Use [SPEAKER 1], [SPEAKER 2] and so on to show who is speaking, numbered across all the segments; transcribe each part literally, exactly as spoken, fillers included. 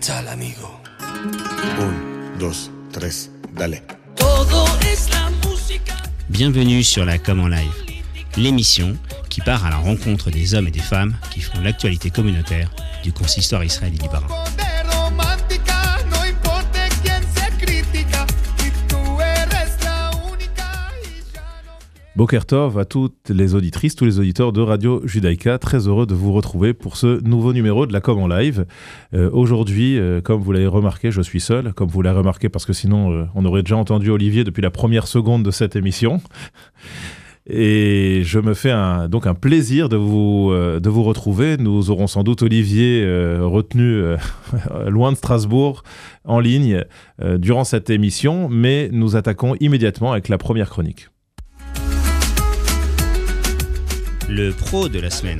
[SPEAKER 1] tal, amigo?
[SPEAKER 2] Un, dos, tres, dale.
[SPEAKER 3] Bienvenue sur la Com en Live, l'émission qui part à la rencontre des hommes et des femmes qui font l'actualité communautaire du consistoire israélien libanais.
[SPEAKER 4] Boker Tov à toutes les auditrices, tous les auditeurs de Radio Judaïka. Très heureux de vous retrouver pour ce nouveau numéro de la Com en Live. Euh, aujourd'hui, euh, comme vous l'avez remarqué, je suis seul, comme vous l'avez remarqué, parce que sinon euh, on aurait déjà entendu Olivier depuis la première seconde de cette émission. Et je me fais un, donc un plaisir de vous, euh, de vous retrouver. Nous aurons sans doute Olivier euh, retenu euh, loin de Strasbourg en ligne euh, durant cette émission, mais nous attaquons immédiatement avec la première chronique.
[SPEAKER 3] Le pro de la semaine.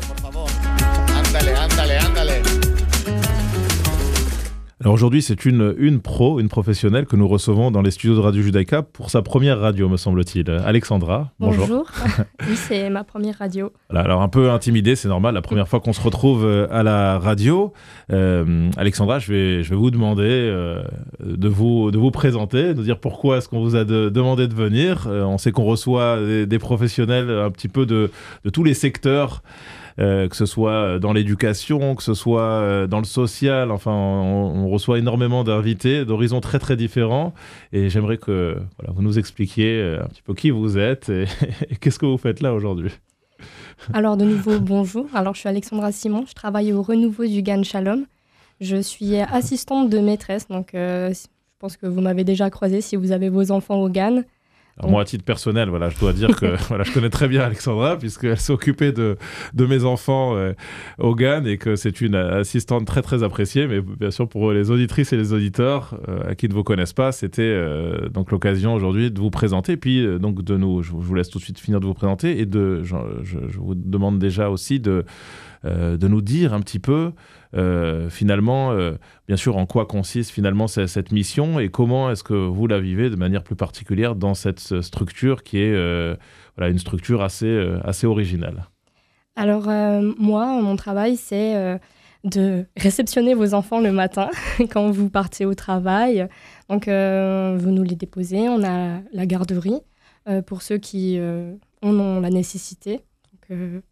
[SPEAKER 4] Alors aujourd'hui, c'est une, une pro, une professionnelle que nous recevons dans les studios de Radio Judaïka pour sa première radio, me semble-t-il. Alexandra, bonjour.
[SPEAKER 5] Bonjour, oui, c'est ma première radio.
[SPEAKER 4] Voilà, alors un peu intimidée, c'est normal, la première fois qu'on se retrouve à la radio. Euh, Alexandra, je vais, je vais vous demander euh, de, vous, de vous présenter, de dire pourquoi est-ce qu'on vous a de, demandé de venir. Euh, on sait qu'on reçoit des, des professionnels un petit peu de, de tous les secteurs. Euh, que ce soit dans l'éducation, que ce soit dans le social, enfin on, on reçoit énormément d'invités d'horizons très très différents et j'aimerais que voilà, vous nous expliquiez un petit peu qui vous êtes et, et qu'est-ce que vous faites là aujourd'hui.
[SPEAKER 5] Alors de nouveau bonjour, alors je suis Alexandra Simon, je travaille au renouveau du Gan Shalom, je suis assistante de maîtresse, donc euh, je pense que vous m'avez déjà croisé si vous avez vos enfants au Gan.
[SPEAKER 4] Alors moi, à titre personnel, voilà, je dois dire que voilà, je connais très bien Alexandra puisqu'elle s'est occupée de, de mes enfants euh, au Gan et que c'est une assistante très très appréciée. Mais bien sûr, pour les auditrices et les auditeurs euh, à qui ne vous connaissent pas, c'était euh, donc l'occasion aujourd'hui de vous présenter. Puis euh, donc de nous, je vous laisse tout de suite finir de vous présenter et de, je, je, je vous demande déjà aussi de euh, de nous dire un petit peu. Euh, finalement, euh, bien sûr, en quoi consiste finalement cette, cette mission et comment est-ce que vous la vivez de manière plus particulière dans cette structure qui est euh, voilà, une structure assez, euh, assez originale.
[SPEAKER 5] Alors euh, moi, mon travail, c'est euh, de réceptionner vos enfants le matin quand vous partez au travail. Donc, euh, vous nous les déposez. On a la garderie euh, pour ceux qui euh, en ont la nécessité. Donc, euh,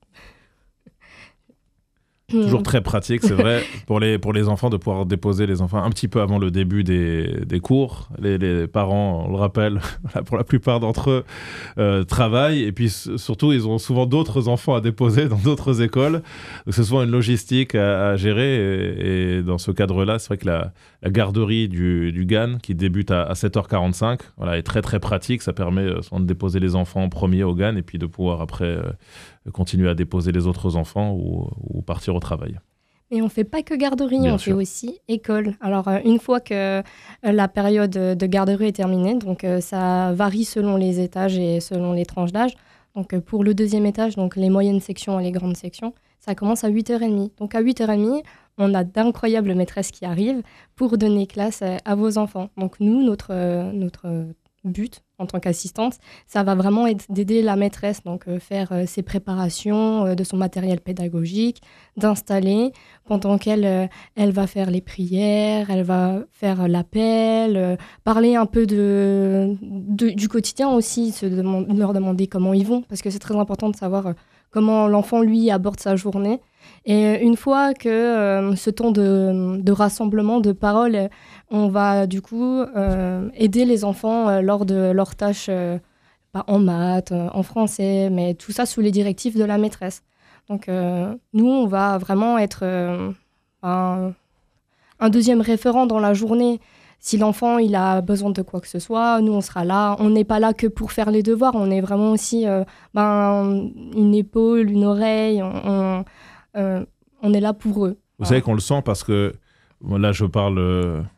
[SPEAKER 4] Toujours très pratique, c'est vrai, pour les, pour les enfants, de pouvoir déposer les enfants un petit peu avant le début des, des cours. Les, les parents, on le rappelle, pour la plupart d'entre eux, euh, travaillent. Et puis surtout, ils ont souvent d'autres enfants à déposer dans d'autres écoles. Donc c'est souvent une logistique à, à gérer. Et, et dans ce cadre-là, c'est vrai que la, la garderie du, du Gan, qui débute à, à sept heures quarante-cinq, voilà, est très très pratique. Ça permet euh, de déposer les enfants en premier au Gan et puis de pouvoir après... Euh, continuer à déposer les autres enfants ou, ou partir au travail.
[SPEAKER 5] Et on ne fait pas que garderie,
[SPEAKER 4] Bien
[SPEAKER 5] on
[SPEAKER 4] sûr.
[SPEAKER 5] fait aussi école. Alors, euh, une fois que euh, la période de garderie est terminée, donc euh, ça varie selon les étages et selon les tranches d'âge. Donc, euh, pour le deuxième étage, donc les moyennes sections et les grandes sections, ça commence à huit heures trente. Donc, à huit heures trente, on a d'incroyables maîtresses qui arrivent pour donner classe euh, à vos enfants. Donc, nous, notre, euh, notre but en tant qu'assistante, ça va vraiment être d'aider la maîtresse, donc euh, faire euh, ses préparations euh, de son matériel pédagogique, d'installer pendant qu'elle euh, elle va faire les prières, elle va faire l'appel, euh, parler un peu de, de, du quotidien aussi, se demande, leur demander comment ils vont, parce que c'est très important de savoir euh, comment l'enfant, lui, aborde sa journée. Et une fois que euh, ce temps de, de rassemblement, de parole, on va du coup euh, aider les enfants euh, lors de leurs tâches euh, bah, en maths, euh, en français, mais tout ça sous les directives de la maîtresse. Donc euh, nous, on va vraiment être euh, un, un deuxième référent dans la journée. Si l'enfant il a besoin de quoi que ce soit, nous on sera là. On n'est pas là que pour faire les devoirs, on est vraiment aussi euh, ben, une épaule, une oreille, on, on, euh, on est là pour eux.
[SPEAKER 4] Vous savez qu'on le sent parce que là je parle euh,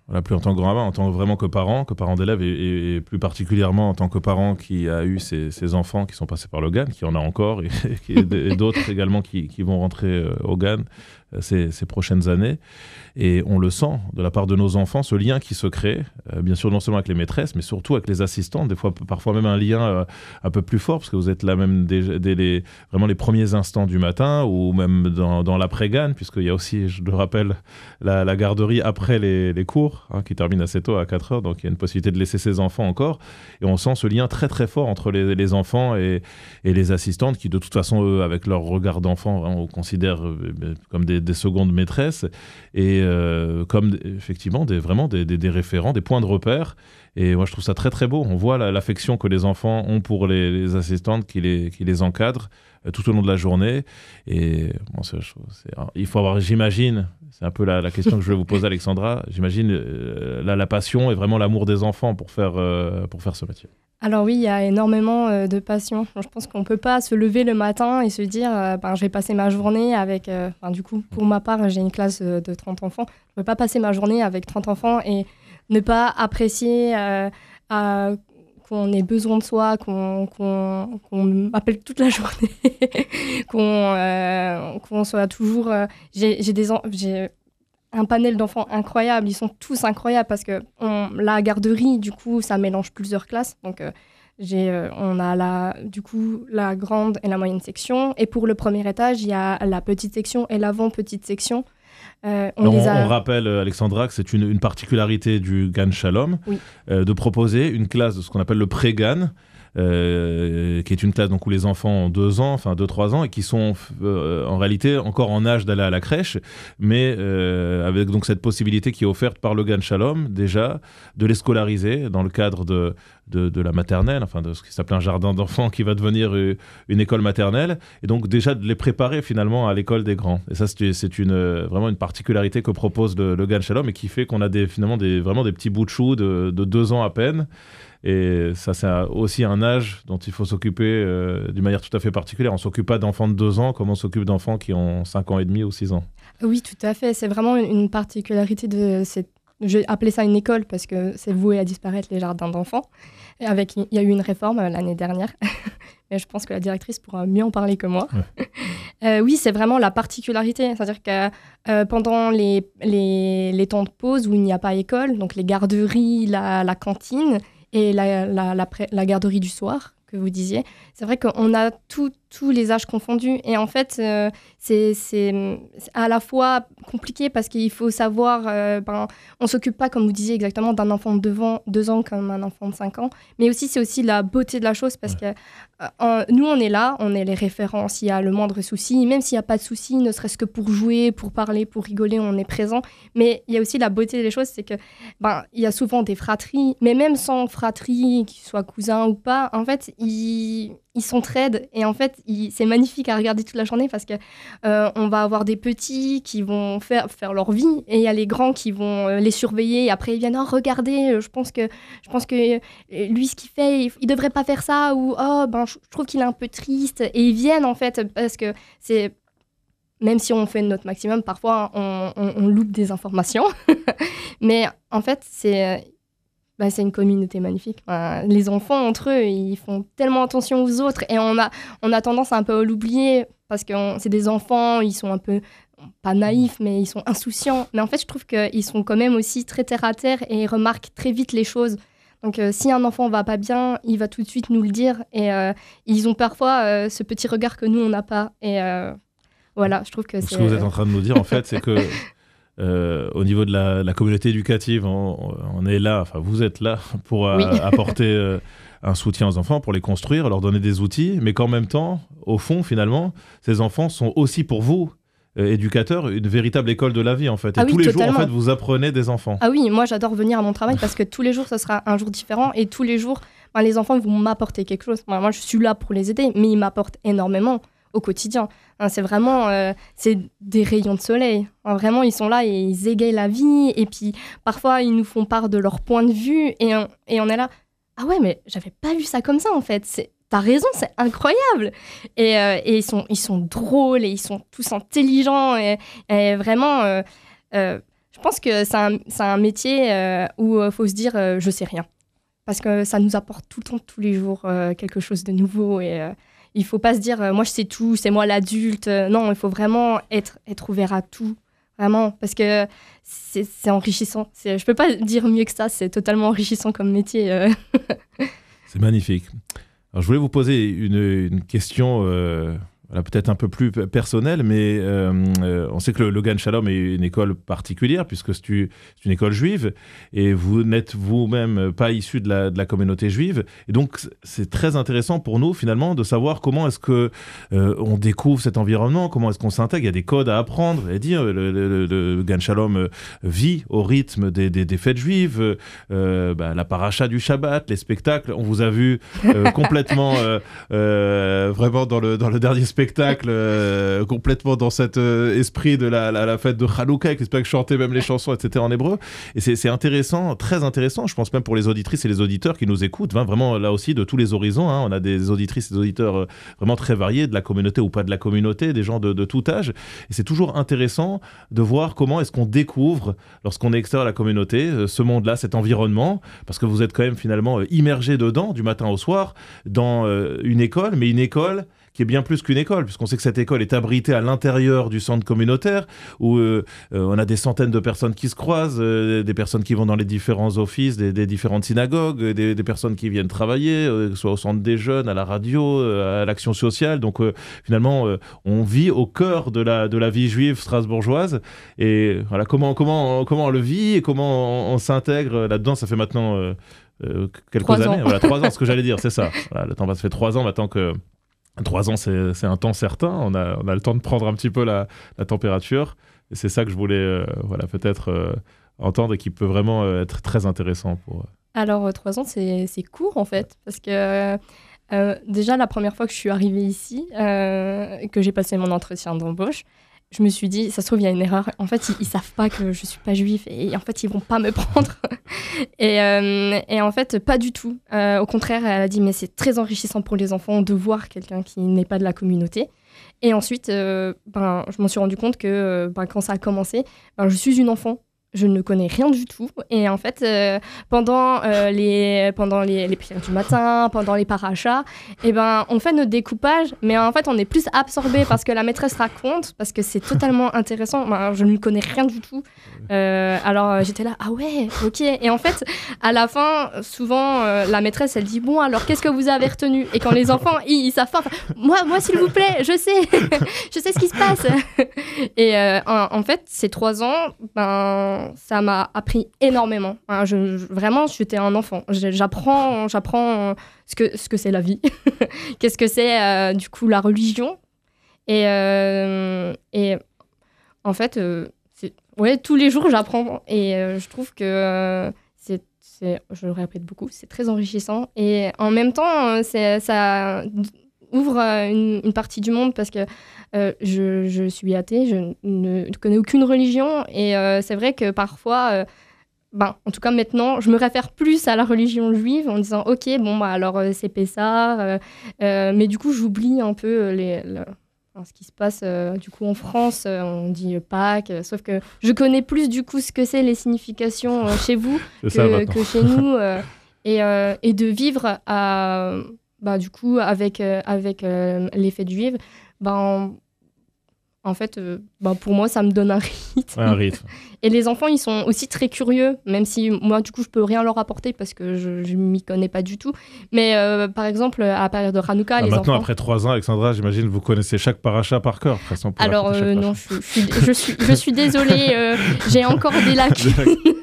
[SPEAKER 4] Voilà, plus en tant que grand-maman, en tant vraiment que parent, que parent d'élève, et, et, et plus particulièrement en tant que parent qui a eu ces, ces enfants qui sont passés par le G A N, qui en a encore, et, et, et d'autres également qui, qui vont rentrer euh, au G A N euh, ces, ces prochaines années. Et on le sent de la part de nos enfants, ce lien qui se crée, euh, bien sûr non seulement avec les maîtresses, mais surtout avec les assistantes, des fois parfois même un lien euh, un peu plus fort, parce que vous êtes là même dès, dès les, vraiment les premiers instants du matin, ou même dans, dans l'après-G A N, puisqu'il y a aussi, je le rappelle, la, la garderie après les, les cours, hein, qui termine assez tôt à quatre heures, donc il y a une possibilité de laisser ses enfants encore, et on sent ce lien très très fort entre les, les enfants et, et les assistantes, qui de toute façon, eux, avec leur regard d'enfant, hein, on considère euh, comme des, des secondes maîtresses, et euh, comme effectivement des, vraiment des, des, des référents, des points de repère. Et moi je trouve ça très très beau. On voit la, l'affection que les enfants ont pour les, les assistantes qui les, qui les encadrent euh, tout au long de la journée. Et bon, c'est, c'est, il faut avoir, j'imagine, c'est un peu la, la question que je vais vous poser, Alexandra, j'imagine euh, la, la passion et vraiment l'amour des enfants pour faire, euh, pour faire ce métier.
[SPEAKER 5] Alors oui, il y a énormément euh, de passion. Je pense qu'on ne peut pas se lever le matin et se dire euh, ben, je vais passer ma journée avec... Euh, du coup, pour ma part, j'ai une classe euh, de trente enfants. Je ne peux pas passer ma journée avec trente enfants et ne pas apprécier euh, euh, qu'on ait besoin de soi, qu'on, qu'on, qu'on m'appelle toute la journée, qu'on, euh, qu'on soit toujours... Euh, j'ai, j'ai des... En- j'ai, un panel d'enfants incroyable, ils sont tous incroyables parce que on, la garderie, du coup, ça mélange plusieurs classes. Donc, euh, j'ai, euh, on a la, du coup la grande et la moyenne section. Et pour le premier étage, il y a la petite section et l'avant-petite section. Euh, on,
[SPEAKER 4] Alors
[SPEAKER 5] les
[SPEAKER 4] on,
[SPEAKER 5] a...
[SPEAKER 4] on rappelle, Alexandra, que c'est une, une particularité du G A N Shalom,
[SPEAKER 5] oui.
[SPEAKER 4] euh, de proposer une classe de ce qu'on appelle le pré-G A N, Euh, qui est une classe donc, où les enfants ont deux ans, enfin deux trois ans, et qui sont euh, en réalité encore en âge d'aller à la crèche, mais euh, avec donc cette possibilité qui est offerte par le G A N Shalom, déjà, de les scolariser dans le cadre de, de, de la maternelle, enfin de ce qui s'appelle un jardin d'enfants qui va devenir une école maternelle, et donc déjà de les préparer finalement à l'école des grands. Et ça, c'est, c'est une, vraiment une particularité que propose le, le G A N Shalom, et qui fait qu'on a des, finalement des, vraiment des petits bouts de chou de, de deux ans à peine. Et ça, c'est aussi un âge dont il faut s'occuper euh, d'une manière tout à fait particulière. On ne s'occupe pas d'enfants de deux ans comme on s'occupe d'enfants qui ont cinq ans et demi ou six ans.
[SPEAKER 5] Oui, tout à fait. C'est vraiment une particularité de cette... Je vais appeler ça une école parce que c'est voué à disparaître, les jardins d'enfants. Et avec... Il y a eu une réforme euh, l'année dernière. Mais je pense que la directrice pourra mieux en parler que moi. Ouais. Euh, oui, c'est vraiment la particularité. C'est-à-dire que euh, pendant les, les, les temps de pause où il n'y a pas école, donc les garderies, la, la cantine... et la, la, la, la garderie du soir, que vous disiez. C'est vrai qu'on a tous les âges confondus. Et en fait, euh, c'est, c'est, c'est à la fois compliqué parce qu'il faut savoir... Euh, ben, on ne s'occupe pas, comme vous disiez exactement, d'un enfant de deux ans, deux ans comme un enfant de cinq ans. Mais aussi, c'est aussi la beauté de la chose parce ouais. que euh, nous, on est là, on est les référents. S'il y a le moindre souci, même s'il n'y a pas de souci, ne serait-ce que pour jouer, pour parler, pour rigoler, on est présent. Mais il y a aussi la beauté des choses, c'est que ben, il y a souvent des fratries, mais même sans fratrie, qu'ils soient cousins ou pas, en fait, ils... ils s'entraident et en fait ils, c'est magnifique à regarder toute la journée parce que euh, on va avoir des petits qui vont faire, faire leur vie et il y a les grands qui vont euh, les surveiller et après ils viennent oh regardez je pense que je pense que euh, lui ce qu'il fait il, il devrait pas faire ça ou oh ben je, je trouve qu'il est un peu triste et ils viennent en fait parce que c'est même si on fait notre maximum parfois on, on, on loupe des informations mais en fait c'est Bah, c'est une communauté magnifique. Enfin, les enfants, entre eux, ils font tellement attention aux autres et on a, on a tendance un peu à l'oublier parce que on, c'est des enfants, ils sont un peu, pas naïfs, mais ils sont insouciants. Mais en fait, je trouve qu'ils sont quand même aussi très terre-à-terre et ils remarquent très vite les choses. Donc, euh, si un enfant va pas bien, il va tout de suite nous le dire. Et euh, ils ont parfois euh, ce petit regard que nous, on n'a pas. Et euh, voilà, je trouve que
[SPEAKER 4] ce
[SPEAKER 5] c'est...
[SPEAKER 4] Ce que vous êtes en train de nous dire, en fait, c'est que... Euh, au niveau de la, la communauté éducative, on, on est là, enfin vous êtes là pour euh, oui. apporter euh, un soutien aux enfants, pour les construire, leur donner des outils, mais qu'en même temps, au fond, finalement, ces enfants sont aussi pour vous, euh, éducateurs, une véritable école de la vie en fait. Et ah oui, tous les totalement. jours, en fait, vous apprenez des enfants.
[SPEAKER 5] Ah oui, moi j'adore venir à mon travail parce que tous les jours, ce sera un jour différent et tous les jours, ben, les enfants ils vont m'apporter quelque chose. Ben, moi, je suis là pour les aider, mais ils m'apportent énormément au quotidien. Hein, c'est vraiment euh, c'est des rayons de soleil. Hein, vraiment, ils sont là et ils égayent la vie. Et puis, parfois, ils nous font part de leur point de vue. Et on, et on est là, ah ouais, mais j'avais pas vu ça comme ça, en fait. C'est, t'as raison, c'est incroyable. Et, euh, et ils, sont, ils sont drôles et ils sont tous intelligents. Et, et vraiment, euh, euh, je pense que c'est un, c'est un métier euh, où il faut se dire euh, je sais rien. Parce que ça nous apporte tout le temps, tous les jours, euh, quelque chose de nouveau. Et euh, il ne faut pas se dire euh, moi je sais tout, c'est moi l'adulte. Euh, non, il faut vraiment être, être ouvert à tout. Vraiment, parce que c'est, c'est enrichissant. C'est, je ne peux pas dire mieux que ça, c'est totalement enrichissant comme métier. Euh.
[SPEAKER 4] C'est magnifique. Alors, je voulais vous poser une, une question euh, voilà, peut-être un peu plus personnelle, mais euh, euh, on sait que le, le Gan Shalom est une école particulière, puisque c'est une, c'est une école juive, et vous n'êtes vous-même pas issu de la, de la communauté juive. Et donc, c'est très intéressant pour nous, finalement, de savoir comment est-ce qu'on euh, découvre cet environnement, comment est-ce qu'on s'intègre. Il y a des codes à apprendre. Et dire, le, le, le Gan Shalom vit au rythme des, des, des fêtes juives, euh, bah, la paracha du Shabbat, les spectacles. On vous a vu euh, complètement, euh, euh, vraiment dans le, dans le dernier spectacle, spectacle euh, complètement dans cet euh, esprit de la, la, la fête de Hanouka, avec les spectacles chanter même les chansons, et cetera en hébreu. Et c'est, c'est intéressant, très intéressant, je pense même pour les auditrices et les auditeurs qui nous écoutent, hein, vraiment là aussi de tous les horizons. Hein, on a des auditrices et des auditeurs euh, vraiment très variés, de la communauté ou pas de la communauté, des gens de, de tout âge. Et c'est toujours intéressant de voir comment est-ce qu'on découvre, lorsqu'on est extérieur à la communauté, euh, ce monde-là, cet environnement, parce que vous êtes quand même finalement euh, immergé dedans, du matin au soir, dans euh, une école, mais une école qui est bien plus qu'une école, puisqu'on sait que cette école est abritée à l'intérieur du centre communautaire, où euh, euh, on a des centaines de personnes qui se croisent, euh, des personnes qui vont dans les différents offices, des, des différentes synagogues, des, des personnes qui viennent travailler, euh, soit au centre des jeunes, à la radio, euh, à l'action sociale. Donc euh, finalement, euh, on vit au cœur de la, de la vie juive strasbourgeoise. Et voilà, comment, comment, comment on le vit et comment on, on s'intègre là-dedans. Ça fait maintenant euh, euh, quelques
[SPEAKER 5] trois
[SPEAKER 4] années.
[SPEAKER 5] Ans.
[SPEAKER 4] Voilà, trois ans, ce que j'allais dire, c'est ça. Voilà, le temps passe, ça fait trois ans maintenant que... Trois ans, c'est, c'est un temps certain. On a, on a le temps de prendre un petit peu la, la température. Et c'est ça que je voulais euh, voilà, peut-être euh, entendre et qui peut vraiment euh, être très intéressant pour...
[SPEAKER 5] Alors, euh, trois ans, c'est, c'est court, en fait. Parce que euh, déjà, la première fois que je suis arrivée ici, euh, que j'ai passé mon entretien d'embauche, je me suis dit, ça se trouve, il y a une erreur. En fait, ils, ils savent pas que je suis pas juif et en fait, ils vont pas me prendre. et, euh, et en fait, pas du tout. Euh, au contraire, elle a dit, mais c'est très enrichissant pour les enfants de voir quelqu'un qui n'est pas de la communauté. Et ensuite, euh, ben, je m'en suis rendu compte que ben, quand ça a commencé, ben, je suis une enfant. Je ne connais rien du tout. Et en fait, euh, pendant, euh, les, pendant les, les prières du matin, pendant les parachas, eh ben, on fait notre découpage, mais en fait, on est plus absorbé parce que la maîtresse raconte, parce que c'est totalement intéressant. Ben, je ne connais rien du tout. Euh, alors, euh, j'étais là, ah ouais, ok. Et en fait, à la fin, souvent, euh, la maîtresse, elle dit, bon, alors, qu'est-ce que vous avez retenu ? Et quand les enfants, ils, ils savent pas, enfin, moi, moi, s'il vous plaît, je sais, je sais ce qui se passe. Et euh, en, en fait, ces trois ans, ben, ça m'a appris énormément. Hein, je, je, vraiment, j'étais un enfant. Je, j'apprends, j'apprends ce que, ce que c'est la vie. Qu'est-ce que c'est, euh, du coup, la religion. Et, euh, et en fait, euh, c'est, ouais, tous les jours, j'apprends. Et euh, je trouve que euh, c'est, c'est, je le répète beaucoup, c'est très enrichissant. Et en même temps, c'est, ça ouvre une, une partie du monde parce que euh, je, je suis athée, je ne connais aucune religion et euh, c'est vrai que parfois, euh, ben, en tout cas maintenant, je me réfère plus à la religion juive en disant ok, bon, bah, alors euh, c'est Pessah, euh, euh, mais du coup j'oublie un peu les, le, enfin, ce qui se passe euh, du coup en France, euh, on dit Pâques, euh, sauf que je connais plus du coup ce que c'est les significations euh, chez vous que, que chez nous euh, et, euh, et de vivre à... Bah, du coup, avec, euh, avec euh, les fêtes juives, bah, en fait, euh, bah, pour moi, ça me donne un rythme.
[SPEAKER 4] Un rythme.
[SPEAKER 5] Et les enfants, ils sont aussi très curieux, même si moi, du coup, je peux rien leur apporter parce que je ne m'y connais pas du tout. Mais euh, par exemple, à la période de Hanouka, ah, les
[SPEAKER 4] maintenant,
[SPEAKER 5] enfants...
[SPEAKER 4] après trois ans, Alexandra, j'imagine vous connaissez chaque paracha par cœur.
[SPEAKER 5] Alors, euh, non, je, je, suis, je, suis, je suis désolée, euh, j'ai encore des lacunes.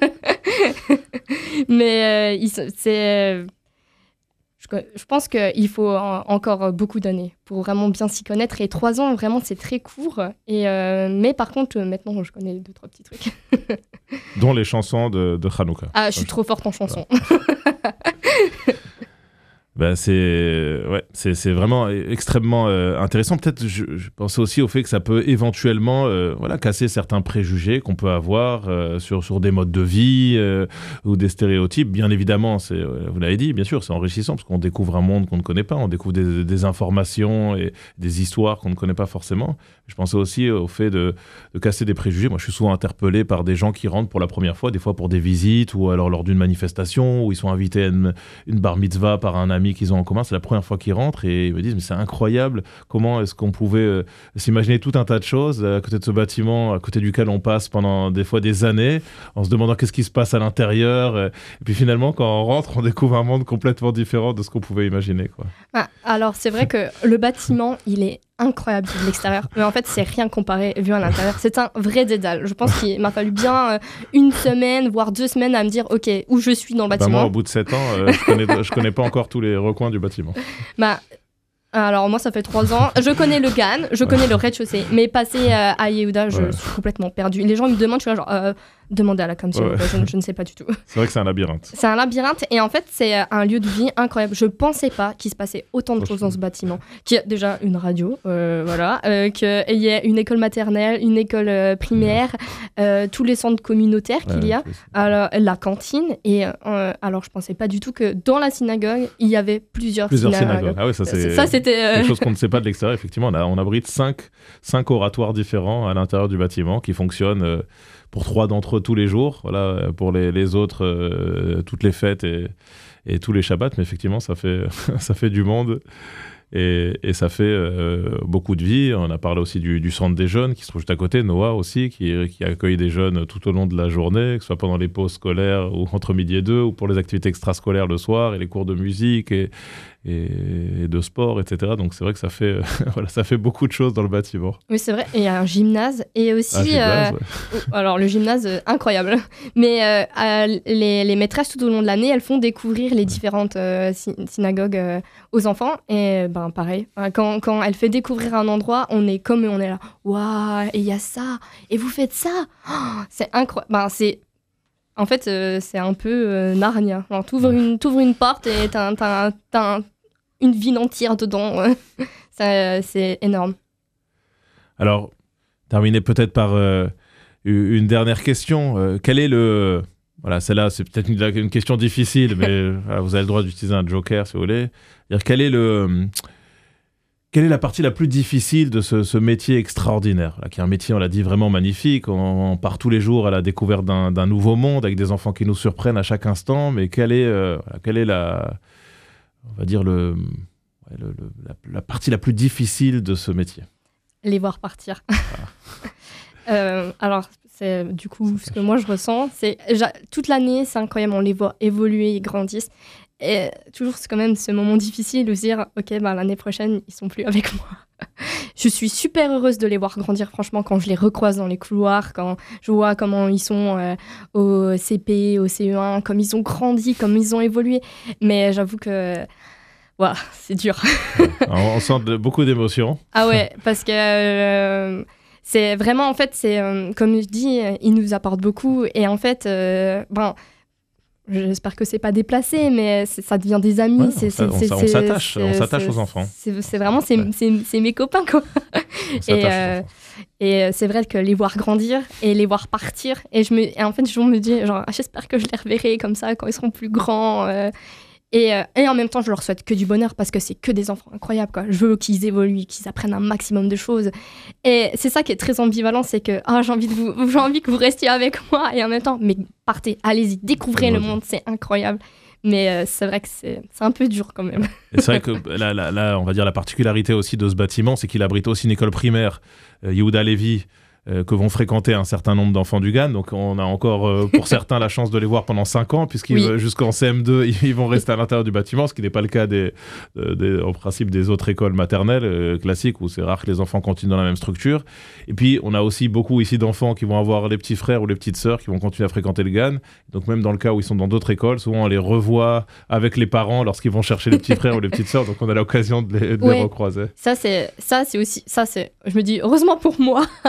[SPEAKER 5] Mais euh, il, c'est... Je pense qu'il faut encore beaucoup d'années pour vraiment bien s'y connaître. Et trois ans, vraiment, c'est très court. Et euh, mais par contre, maintenant, je connais deux, trois petits trucs.
[SPEAKER 4] Dont les chansons de, de Hanouka.
[SPEAKER 5] Ah, je suis trop forte en chansons.
[SPEAKER 4] Ben c'est, ouais, c'est, c'est vraiment extrêmement euh, intéressant. Peut-être, je, je pensais aussi au fait que ça peut éventuellement euh, voilà, casser certains préjugés qu'on peut avoir euh, sur, sur des modes de vie euh, ou des stéréotypes. Bien évidemment, c'est, vous l'avez dit, bien sûr, c'est enrichissant parce qu'on découvre un monde qu'on ne connaît pas, on découvre des, des informations et des histoires qu'on ne connaît pas forcément. Je pensais aussi au fait de, de casser des préjugés. Moi, je suis souvent interpellé par des gens qui rentrent pour la première fois, des fois pour des visites ou alors lors d'une manifestation où ils sont invités à une, une bar mitzvah par un ami qu'ils ont en commun, c'est la première fois qu'ils rentrent et ils me disent mais c'est incroyable, comment est-ce qu'on pouvait euh, s'imaginer tout un tas de choses à côté de ce bâtiment à côté duquel on passe pendant des fois des années en se demandant qu'est-ce qui se passe à l'intérieur et puis finalement quand on rentre on découvre un monde complètement différent de ce qu'on pouvait imaginer, quoi.
[SPEAKER 5] Ah, alors c'est vrai que le bâtiment il est incroyable de l'extérieur, mais en fait c'est rien comparé vu à l'intérieur, c'est un vrai dédale. Je pense qu'il m'a fallu bien euh, une semaine voire deux semaines à me dire ok où je suis dans le bâtiment.
[SPEAKER 4] Bah moi au bout de sept ans euh, je connais je connais pas encore tous les recoins du bâtiment.
[SPEAKER 5] Bah alors moi ça fait trois ans, je connais le G A N, je connais le rez-de-chaussée, mais passer euh, à Yehuda je ouais. suis complètement perdue. Les gens me demandent, je suis là genre euh, demandez à la com, ouais. je, je ne sais pas du tout.
[SPEAKER 4] C'est vrai que c'est un labyrinthe.
[SPEAKER 5] C'est un labyrinthe et en fait c'est un lieu de vie incroyable. Je pensais pas qu'il se passait autant de choses dans ce bâtiment, qu'il y a déjà une radio, euh, voilà, euh, qu'il y ait une école maternelle, une école euh, primaire, euh, tous les centres communautaires qu'il ouais, y a, alors, la cantine et euh, alors je pensais pas du tout que dans la synagogue il y avait plusieurs,
[SPEAKER 4] plusieurs
[SPEAKER 5] synagogues.
[SPEAKER 4] synagogues. Ah ouais, ça c'est
[SPEAKER 5] ça, c'était euh...
[SPEAKER 4] quelque chose qu'on ne sait pas de l'extérieur. Effectivement, on, a, on abrite cinq, cinq oratoires différents à l'intérieur du bâtiment qui fonctionnent euh, pour trois d'entre eux tous les jours, voilà, pour les, les autres, euh, toutes les fêtes et, et tous les Shabbats. Mais effectivement, ça fait, ça fait du monde et, et ça fait euh, beaucoup de vie. On a parlé aussi du, du centre des jeunes qui se trouve juste à côté, Noah aussi, qui, qui accueille des jeunes tout au long de la journée, que ce soit pendant les pauses scolaires ou entre midi et deux, ou pour les activités extrascolaires le soir et les cours de musique et, et de sport, et cetera. Donc c'est vrai que ça fait, euh, voilà, ça fait beaucoup de choses dans le bâtiment.
[SPEAKER 5] Oui, c'est vrai. Et il y a un gymnase et aussi...
[SPEAKER 4] Un gymnase,
[SPEAKER 5] euh,
[SPEAKER 4] ouais.
[SPEAKER 5] Alors le gymnase, euh, incroyable. Mais euh, euh, les, les maîtresses tout au long de l'année, elles font découvrir les différentes euh, sy- synagogues euh, aux enfants. Et ben pareil, quand, quand elle fait découvrir un endroit, on est comme eux, on est là. Waouh, et il y a ça, et vous faites ça. Oh, c'est incroyable. Ben, c'est... En fait, euh, c'est un peu euh, Narnia. Alors, t'ouvres, une, t'ouvres une porte et t'as, t'as, t'as un, une ville entière dedans. Ça, c'est énorme. Alors,
[SPEAKER 4] terminer peut-être par euh, une dernière question. Euh, quel est le... Voilà, celle-là, c'est peut-être une, une question difficile, mais voilà, vous avez le droit d'utiliser un joker, si vous voulez. Dire, quel est le... Quelle est la partie la plus difficile de ce, ce métier extraordinaire, là, qui est un métier, on l'a dit, vraiment magnifique. On, on part tous les jours à la découverte d'un, d'un nouveau monde, avec des enfants qui nous surprennent à chaque instant. Mais quelle est, euh, voilà, quelle est la, on va dire le, ouais, le, le, la, la partie la plus difficile de ce métier ?
[SPEAKER 5] Les voir partir. Ah. euh, alors, c'est du coup ce que moi je ressens. C'est toute l'année, c'est incroyable. On les voit évoluer, ils grandissent. Et toujours, c'est quand même ce moment difficile de se dire « Ok, bah, l'année prochaine, ils sont plus avec moi. » Je suis super heureuse de les voir grandir, franchement, quand je les recroise dans les couloirs, quand je vois comment ils sont euh, au C P, au C E un, comme ils ont grandi, comme ils ont évolué. Mais j'avoue que wow, c'est dur.
[SPEAKER 4] On sent de, beaucoup d'émotions.
[SPEAKER 5] Ah ouais, parce que... Euh, c'est vraiment, en fait, c'est euh, comme je dis, ils nous apportent beaucoup. Et en fait, euh, ben... J'espère que c'est pas déplacé, mais ça devient des amis.
[SPEAKER 4] Ouais,
[SPEAKER 5] c'est,
[SPEAKER 4] on,
[SPEAKER 5] c'est,
[SPEAKER 4] on,
[SPEAKER 5] c'est,
[SPEAKER 4] s'attache,
[SPEAKER 5] c'est,
[SPEAKER 4] on s'attache
[SPEAKER 5] c'est,
[SPEAKER 4] aux enfants.
[SPEAKER 5] C'est, c'est vraiment, c'est, ouais. c'est, c'est mes copains, quoi. Et, euh, et c'est vrai que les voir grandir et les voir partir, et, je me, et en fait, je me dis, genre, j'espère que je les reverrai comme ça quand ils seront plus grands. Euh, Et, euh, et en même temps, je leur souhaite que du bonheur parce que c'est que des enfants incroyables, quoi. Je veux qu'ils évoluent, qu'ils apprennent un maximum de choses. Et c'est ça qui est très ambivalent, c'est que oh, j'ai, envie de vous, j'ai envie que vous restiez avec moi. Et en même temps, mais partez, allez-y, découvrez le monde, c'est incroyable. Mais euh, c'est vrai que c'est, c'est un peu dur quand même.
[SPEAKER 4] Et c'est vrai que là, là, là, on va dire la particularité aussi de ce bâtiment, c'est qu'il abrite aussi une école primaire, euh, Yehuda Levi, Euh, que vont fréquenter un certain nombre d'enfants du G A N. Donc on a encore euh, pour certains la chance de les voir pendant cinq ans, puisqu'ils oui. jusqu'en C M deux ils vont rester à l'intérieur du bâtiment, ce qui n'est pas le cas des, euh, des, en principe des autres écoles maternelles euh, classiques où c'est rare que les enfants continuent dans la même structure. Et puis on a aussi beaucoup ici d'enfants qui vont avoir les petits frères ou les petites sœurs qui vont continuer à fréquenter le G A N. Donc même dans le cas où ils sont dans d'autres écoles, souvent on les revoit avec les parents lorsqu'ils vont chercher les petits frères ou les petites sœurs, donc on a l'occasion de les, de ouais. les recroiser.
[SPEAKER 5] Ça c'est, ça c'est aussi, ça c'est, je me dis heureusement pour moi, comme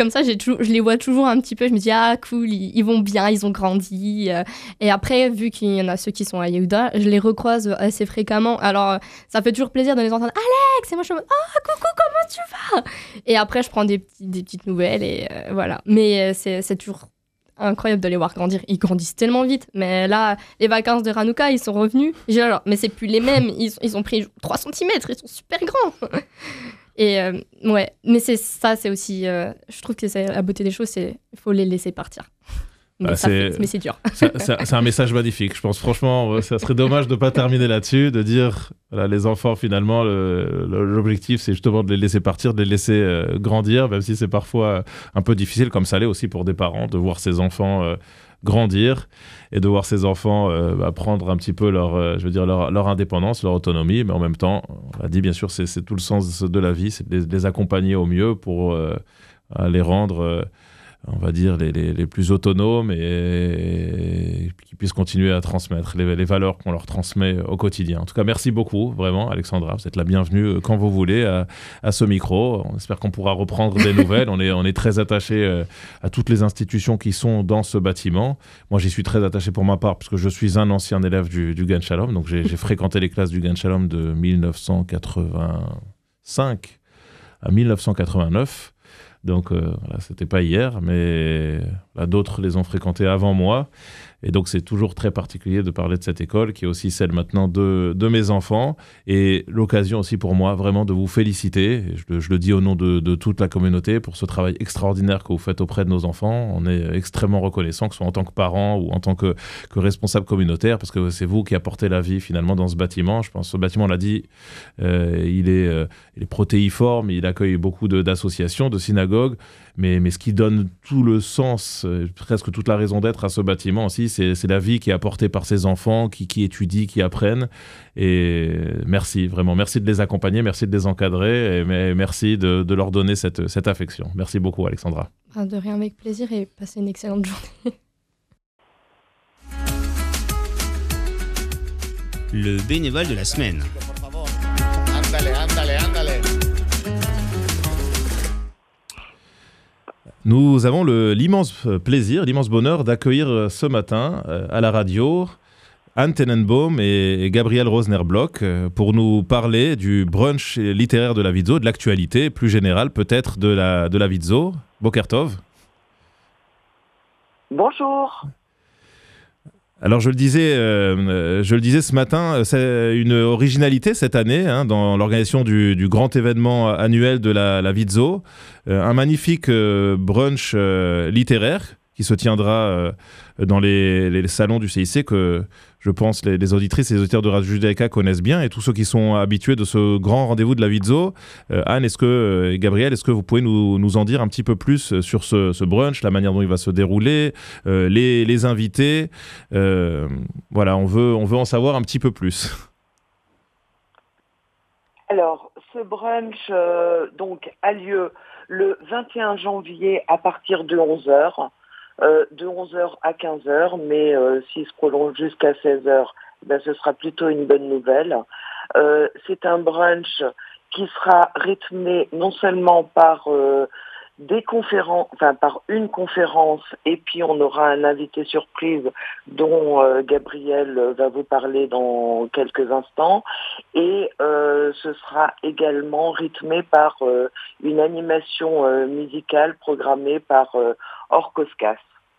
[SPEAKER 5] comme ça, j'ai toujours, je les vois toujours un petit peu. Je me dis, ah, cool, ils, ils vont bien, ils ont grandi. Euh, et après, vu qu'il y en a ceux qui sont à Yehuda, je les recroise assez fréquemment. Alors, euh, ça fait toujours plaisir de les entendre. Alex! Et moi, je suis en mode, oh, coucou, comment tu vas? Et après, je prends des, petits, des petites nouvelles et euh, voilà. Mais euh, c'est, c'est toujours incroyable de les voir grandir. Ils grandissent tellement vite. Mais là, les vacances de Hanouka, ils sont revenus. J'ai alors, mais c'est plus les mêmes. Ils, ils ont pris trois centimètres. Ils sont super grands. Et euh, ouais, mais c'est ça, c'est aussi. Euh, je trouve que c'est la beauté des choses, c'est il faut les laisser partir. Mais,
[SPEAKER 4] bah,
[SPEAKER 5] ça
[SPEAKER 4] c'est,
[SPEAKER 5] fait, mais c'est dur.
[SPEAKER 4] C'est, c'est, c'est un message magnifique. Je pense franchement, ça serait dommage de ne pas terminer là-dessus, de dire voilà, les enfants, finalement, le, le, l'objectif, c'est justement de les laisser partir, de les laisser euh, grandir, même si c'est parfois un peu difficile, comme ça l'est aussi pour des parents, de voir ses enfants euh, grandir et de voir ses enfants euh, bah, prendre un petit peu leur, euh, je veux dire, leur, leur indépendance, leur autonomie. Mais en même temps, on l'a dit, bien sûr, c'est, c'est tout le sens de la vie, c'est de les, de les accompagner au mieux pour euh, les rendre... Euh, on va dire, les, les, les plus autonomes et, et qui puissent continuer à transmettre les, les valeurs qu'on leur transmet au quotidien. En tout cas, merci beaucoup, vraiment, Alexandra. Vous êtes la bienvenue quand vous voulez à, à ce micro. On espère qu'on pourra reprendre des nouvelles. On est, on est très attaché à toutes les institutions qui sont dans ce bâtiment. Moi, j'y suis très attaché pour ma part parce que je suis un ancien élève du, du Gan Shalom. Donc, j'ai, j'ai fréquenté les classes du Gan Shalom de dix-neuf cent quatre-vingt-cinq à dix-neuf cent quatre-vingt-neuf. Donc, euh, voilà, c'était pas hier, mais là, d'autres les ont fréquentés avant moi. Et donc, c'est toujours très particulier de parler de cette école, qui est aussi celle maintenant de, de mes enfants. Et l'occasion aussi pour moi, vraiment, de vous féliciter. Et je, je le dis au nom de, de toute la communauté pour ce travail extraordinaire que vous faites auprès de nos enfants. On est extrêmement reconnaissants, que ce soit en tant que parents ou en tant que, que responsable communautaire, parce que c'est vous qui apportez la vie, finalement, dans ce bâtiment. Je pense que ce bâtiment, on l'a dit, euh, il, est, euh, il est protéiforme, il accueille beaucoup de, d'associations, de synagogues. Mais, mais ce qui donne tout le sens, euh, presque toute la raison d'être à ce bâtiment aussi, c'est, c'est la vie qui est apportée par ces enfants, qui, qui étudient, qui apprennent. Et merci, vraiment. Merci de les accompagner, merci de les encadrer, et mais merci de, de leur donner cette, cette affection. Merci beaucoup, Alexandra.
[SPEAKER 5] De rien, avec plaisir, et passez une excellente journée.
[SPEAKER 3] Le bénévole de la semaine.
[SPEAKER 2] Ándale, ándale, ándale.
[SPEAKER 4] Nous avons le, l'immense plaisir, l'immense bonheur d'accueillir ce matin euh, à la radio Anne Tenenbaum et, et Gabriel Rosner-Bloch euh, pour nous parler du brunch littéraire de la Vidzo, de l'actualité plus générale peut-être de la, de la Vidzo. Boker Tov.
[SPEAKER 1] Bonjour.
[SPEAKER 4] Alors je le disais, euh, je le disais ce matin, c'est une originalité cette année hein, dans l'organisation du, du grand événement annuel de la, la Vidzo, euh, un magnifique euh, brunch euh, littéraire qui se tiendra euh, dans les, les salons du C I C que je pense les, les auditrices et les auditeurs de Radio Judaïka connaissent bien, et tous ceux qui sont habitués de ce grand rendez-vous de la Vidzo. Euh, Anne, est-ce que, euh, et Gabriel, est-ce que vous pouvez nous, nous en dire un petit peu plus sur ce, ce brunch, la manière dont il va se dérouler, euh, les, les invités euh, voilà, on veut, on veut en savoir un petit peu plus.
[SPEAKER 1] Alors, ce brunch euh, donc, a lieu le vingt et un janvier à partir de onze heures. Euh, de onze heures à quinze heures, mais euh, s'il se prolonge jusqu'à seize heures, ben, ce sera plutôt une bonne nouvelle. Euh, c'est un brunch qui sera rythmé non seulement par euh, des conférences, enfin par une conférence, et puis on aura un invité surprise dont euh, Gabriel va vous parler dans quelques instants, et euh, ce sera également rythmé par euh, une animation euh, musicale programmée par euh, Orkoskas.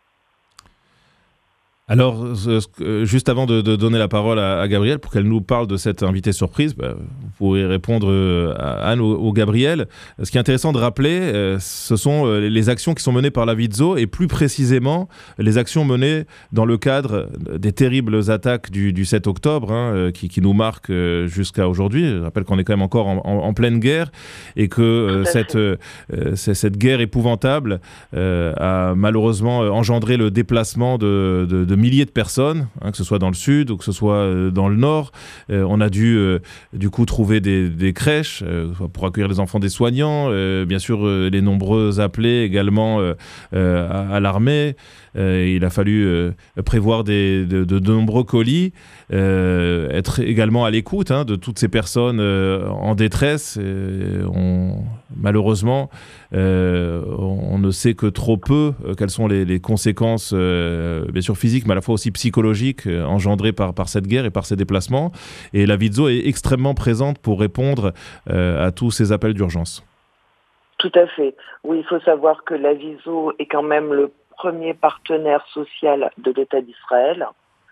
[SPEAKER 4] Alors, euh, juste avant de, de donner la parole à, à Gabriel pour qu'elle nous parle de cette invitée surprise, bah, vous pourrez répondre euh, à Anne ou, ou Gabriel. Ce qui est intéressant de rappeler, euh, ce sont euh, les actions qui sont menées par la Vidzo, et plus précisément les actions menées dans le cadre des terribles attaques du, du sept octobre hein, euh, qui, qui nous marquent euh, jusqu'à aujourd'hui. Je rappelle qu'on est quand même encore en, en, en pleine guerre, et que euh, cette, euh, cette guerre épouvantable euh, a malheureusement engendré le déplacement de, de, de milliers de personnes, hein, que ce soit dans le sud ou que ce soit euh, dans le nord. Euh, on a dû euh, du coup trouver trouver des, des crèches euh, pour accueillir les enfants des soignants, euh, bien sûr euh, les nombreux appelés également euh, euh, à, à l'armée. Euh, il a fallu euh, prévoir des, de, de, de nombreux colis, euh, être également à l'écoute hein, de toutes ces personnes euh, en détresse. Et on, malheureusement, euh, on, on ne sait que trop peu euh, quelles sont les, les conséquences, euh, bien sûr physiques, mais à la fois aussi psychologiques, euh, engendrées par, par cette guerre et par ces déplacements. Et la Viso est extrêmement présente pour répondre euh, à tous ces appels d'urgence.
[SPEAKER 1] Tout à fait. Oui, il faut savoir que la Viso est quand même le premier partenaire social de l'État d'Israël.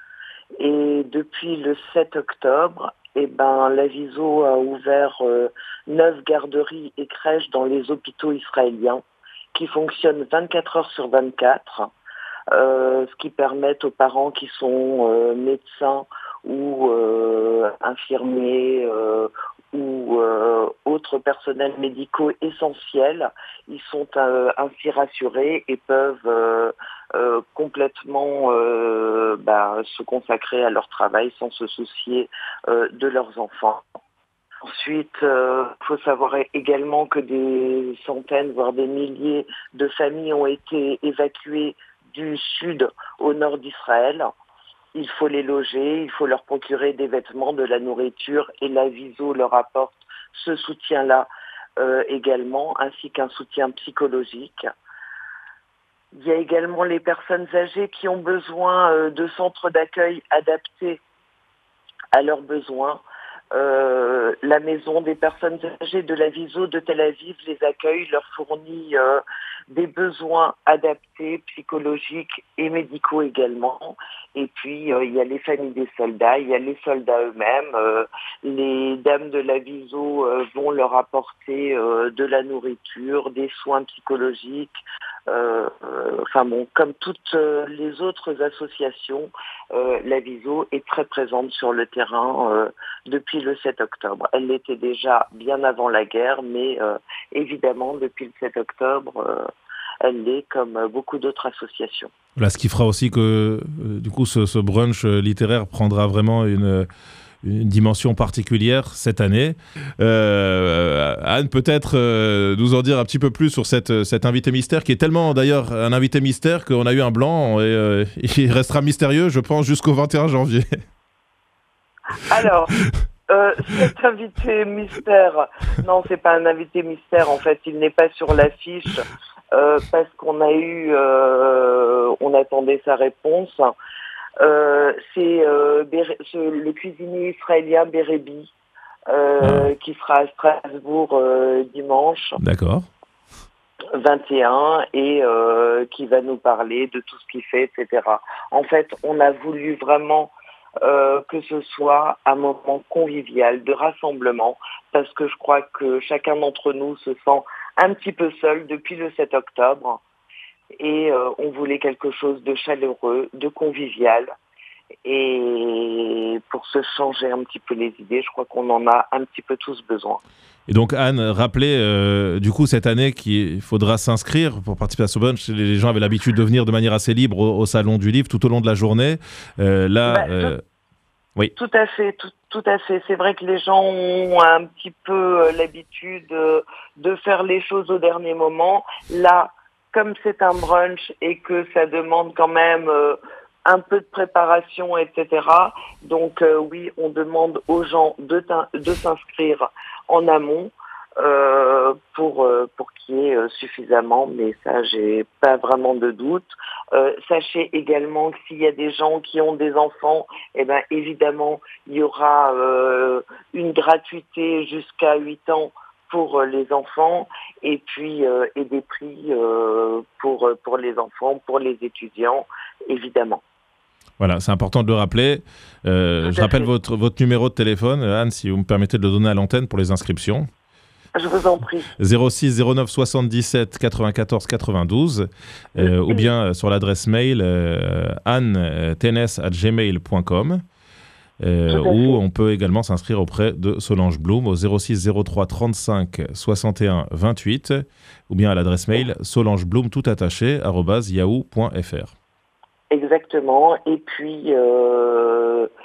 [SPEAKER 1] Et depuis le sept octobre, eh ben, la Viso a ouvert euh, neuf garderies et crèches dans les hôpitaux israéliens qui fonctionnent vingt-quatre heures sur vingt-quatre, euh, ce qui permet aux parents qui sont euh, médecins ou euh, infirmiers euh, ou euh, autres personnels médicaux essentiels, ils sont euh, ainsi rassurés et peuvent euh, euh, complètement euh, bah, se consacrer à leur travail sans se soucier euh, de leurs enfants. Ensuite, il euh, faut savoir également que des centaines, voire des milliers de familles ont été évacuées du sud au nord d'Israël. Il faut les loger, il faut leur procurer des vêtements, de la nourriture, et la Viso leur apporte ce soutien-là euh, également, ainsi qu'un soutien psychologique. Il y a également les personnes âgées qui ont besoin euh, de centres d'accueil adaptés à leurs besoins. Euh, la maison des personnes âgées de la Viso de Tel Aviv les accueille, leur fournit euh, des besoins adaptés, psychologiques et médicaux également. Et puis, euh, il y a les familles des soldats, il y a les soldats eux-mêmes. Euh, les dames de la Viso euh, vont leur apporter euh, de la nourriture, des soins psychologiques. Euh, euh, enfin bon, comme toutes euh, les autres associations, euh, la Viso est très présente sur le terrain euh, depuis le sept octobre. Elle l'était déjà bien avant la guerre, mais euh, évidemment, depuis le sept octobre, euh, elle l'est comme beaucoup d'autres associations.
[SPEAKER 4] Là, ce qui fera aussi que euh, du coup, ce, ce brunch littéraire prendra vraiment une... une dimension particulière cette année. Euh, Anne, peut-être euh, nous en dire un petit peu plus sur cette, cet invité mystère, qui est tellement d'ailleurs un invité mystère qu'on a eu un blanc et euh, il restera mystérieux, je pense, jusqu'au vingt et un janvier.
[SPEAKER 1] Alors, euh, cet invité mystère, non, c'est pas un invité mystère, en fait, il n'est pas sur l'affiche euh, parce qu'on a eu, euh, on attendait sa réponse. Euh, c'est euh, Bere, ce, le cuisinier israélien Berebi euh, ah. qui sera à Strasbourg euh, dimanche.
[SPEAKER 4] D'accord.
[SPEAKER 1] vingt et un et euh, qui va nous parler de tout ce qu'il fait, et cetera. En fait, on a voulu vraiment euh, que ce soit un moment convivial, de rassemblement, parce que je crois que chacun d'entre nous se sent un petit peu seul depuis le sept octobre. Et euh, on voulait quelque chose de chaleureux, de convivial. Et pour se changer un petit peu les idées, je crois qu'on en a un petit peu tous besoin.
[SPEAKER 4] Et donc Anne, rappelez euh, du coup cette année qu'il faudra s'inscrire pour participer à ce brunch. Les gens avaient l'habitude de venir de manière assez libre au, au Salon du Livre tout au long de la journée. Euh, là,
[SPEAKER 1] bah,
[SPEAKER 4] euh...
[SPEAKER 1] tout,
[SPEAKER 4] oui.
[SPEAKER 1] Tout à fait, tout, tout à fait. C'est vrai que les gens ont un petit peu euh, l'habitude euh, de faire les choses au dernier moment. Là, comme c'est un brunch et que ça demande quand même euh, un peu de préparation, et cetera. Donc euh, oui, on demande aux gens de, de s'inscrire en amont euh, pour euh, pour qu'il y ait euh, suffisamment, mais ça, j'ai pas vraiment de doute. Euh, sachez également que s'il y a des gens qui ont des enfants, eh ben évidemment, il y aura euh, une gratuité jusqu'à huit ans pour les enfants et puis euh, et des prix euh, pour pour les enfants, pour les étudiants, évidemment.
[SPEAKER 4] Voilà, c'est important de le rappeler. Euh, je rappelle votre votre numéro de téléphone, Anne, si vous me permettez de le donner à l'antenne pour les inscriptions.
[SPEAKER 1] Je vous en prie.
[SPEAKER 4] zéro six zéro neuf soixante-dix-sept quatre-vingt-quatorze quatre-vingt-douze euh, ou bien sur l'adresse mail euh, anne tenes arobase gmail point com. Euh, où on peut également s'inscrire auprès de Solange Blum au zéro six zéro trois trente-cinq soixante et un vingt-huit ou bien à l'adresse mail solangeblum tout attaché arobase yahoo point fr.
[SPEAKER 1] Exactement. Et puis euh,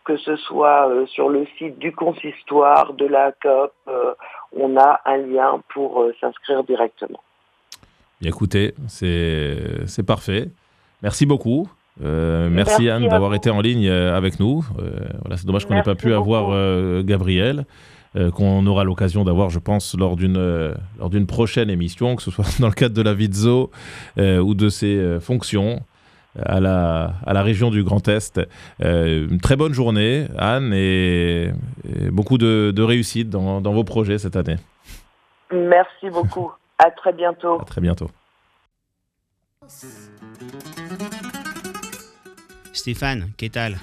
[SPEAKER 1] que ce soit euh, sur le site du consistoire, de la COP, euh, on a un lien pour euh, s'inscrire directement.
[SPEAKER 4] Bien, écoutez, c'est, c'est parfait. Merci beaucoup. Euh, merci, merci Anne d'avoir vous. été en ligne avec nous. Euh, voilà, c'est dommage qu'on n'ait pas pu beaucoup. avoir euh, Gabriel, euh, qu'on aura l'occasion d'avoir, je pense, lors d'une, euh, lors d'une prochaine émission, que ce soit dans le cadre de la vie de Zo euh, ou de ses euh, fonctions à la, à la région du Grand Est. Euh, une très bonne journée, Anne, et, et beaucoup de, de réussite dans, dans vos projets cette année.
[SPEAKER 1] Merci beaucoup. À très bientôt.
[SPEAKER 4] À très bientôt.
[SPEAKER 3] Stéphane, qu'est-ce que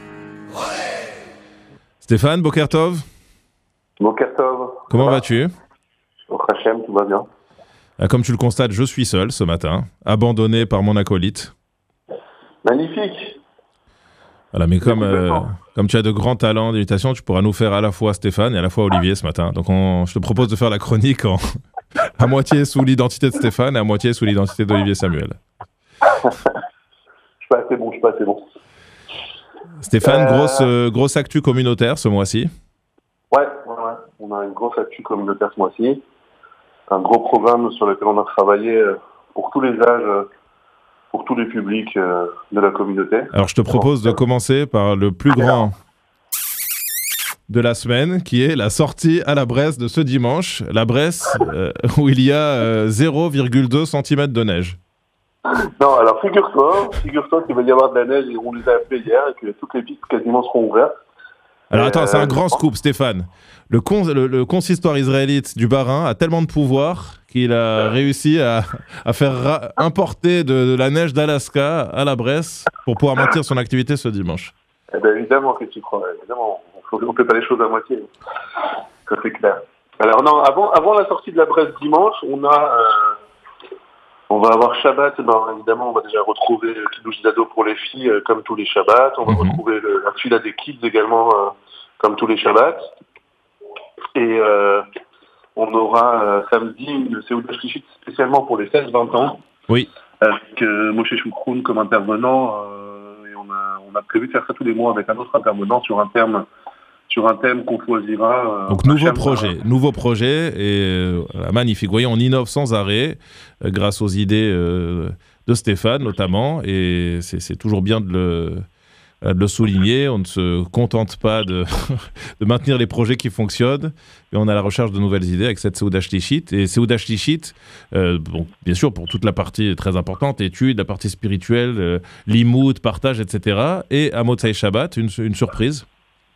[SPEAKER 4] Stéphane, Boker Tov.
[SPEAKER 6] Boker Tov.
[SPEAKER 4] Comment vas-tu?
[SPEAKER 6] Au Hachem, tout va bien.
[SPEAKER 4] Comme tu le constates, je suis seul ce matin, abandonné par mon acolyte.
[SPEAKER 6] Magnifique.
[SPEAKER 4] Voilà, mais comme, euh, comme tu as de grands talents d'imitation, tu pourras nous faire à la fois Stéphane et à la fois Olivier ce matin. Donc on, je te propose de faire la chronique en, à moitié sous l'identité de Stéphane et à moitié sous l'identité d'Olivier Samuel.
[SPEAKER 6] Je suis pas assez bon, je suis pas assez bon.
[SPEAKER 4] Stéphane,
[SPEAKER 6] euh...
[SPEAKER 4] grosse, euh, grosse actu communautaire ce mois-ci.
[SPEAKER 6] Ouais, ouais, ouais, on a une grosse actu communautaire ce mois-ci. Un gros programme sur lequel on a travaillé pour tous les âges, pour tous les publics de la communauté. Alors je te propose de commencer par le plus grand de la semaine, qui est la sortie à la Bresse de ce dimanche. La Bresse, euh, où il y a euh, zéro virgule deux centimètres de neige. Non, alors figure-toi, figure-toi qu'il va y avoir de la neige, et on les a appelés hier, et que toutes les pistes quasiment seront ouvertes.
[SPEAKER 4] Alors attends, euh, c'est un grand scoop, Stéphane. Le, con, le, le consistoire israélite du Bas-Rhin a tellement de pouvoir qu'il a réussi à, à faire ra- importer de, de la neige d'Alaska à la Bresse pour pouvoir maintenir son activité ce dimanche.
[SPEAKER 6] Eh bien, évidemment que tu crois, évidemment. On ne fait pas les choses à moitié. Ça, c'est clair. Alors non, avant, avant la sortie de la Bresse dimanche, on a... Euh, on va avoir Shabbat. Ben, évidemment, on va déjà retrouver le Kiddush d'ado pour les filles, euh, comme tous les Shabbats. On va mm-hmm. retrouver le, la Tfila des kids également, euh, comme tous les Shabbats. Et euh, on aura euh, samedi une Seudah Shlichit spécialement pour les seize vingt ans.
[SPEAKER 4] Oui.
[SPEAKER 6] Avec euh, Moshe Choukroun comme intervenant. Euh, et on a, on a prévu de faire ça tous les mois avec un autre intervenant sur un thème, sur un thème qu'on choisira. Euh,
[SPEAKER 4] Donc nouveau projet, euh, nouveau projet et euh, magnifique. Vous voyez, on innove sans arrêt euh, grâce aux idées euh, de Stéphane notamment. Et c'est, c'est toujours bien de le... de le souligner, on ne se contente pas de, de maintenir les projets qui fonctionnent, mais on a la recherche de nouvelles idées avec cette Seudah Shlichit. Et Seudah Shlichit, euh, bon, bien sûr, pour toute la partie très importante, étude, la partie spirituelle, euh, limoud, partage, et cetera. Et à Motzei Shabbat, une, une surprise.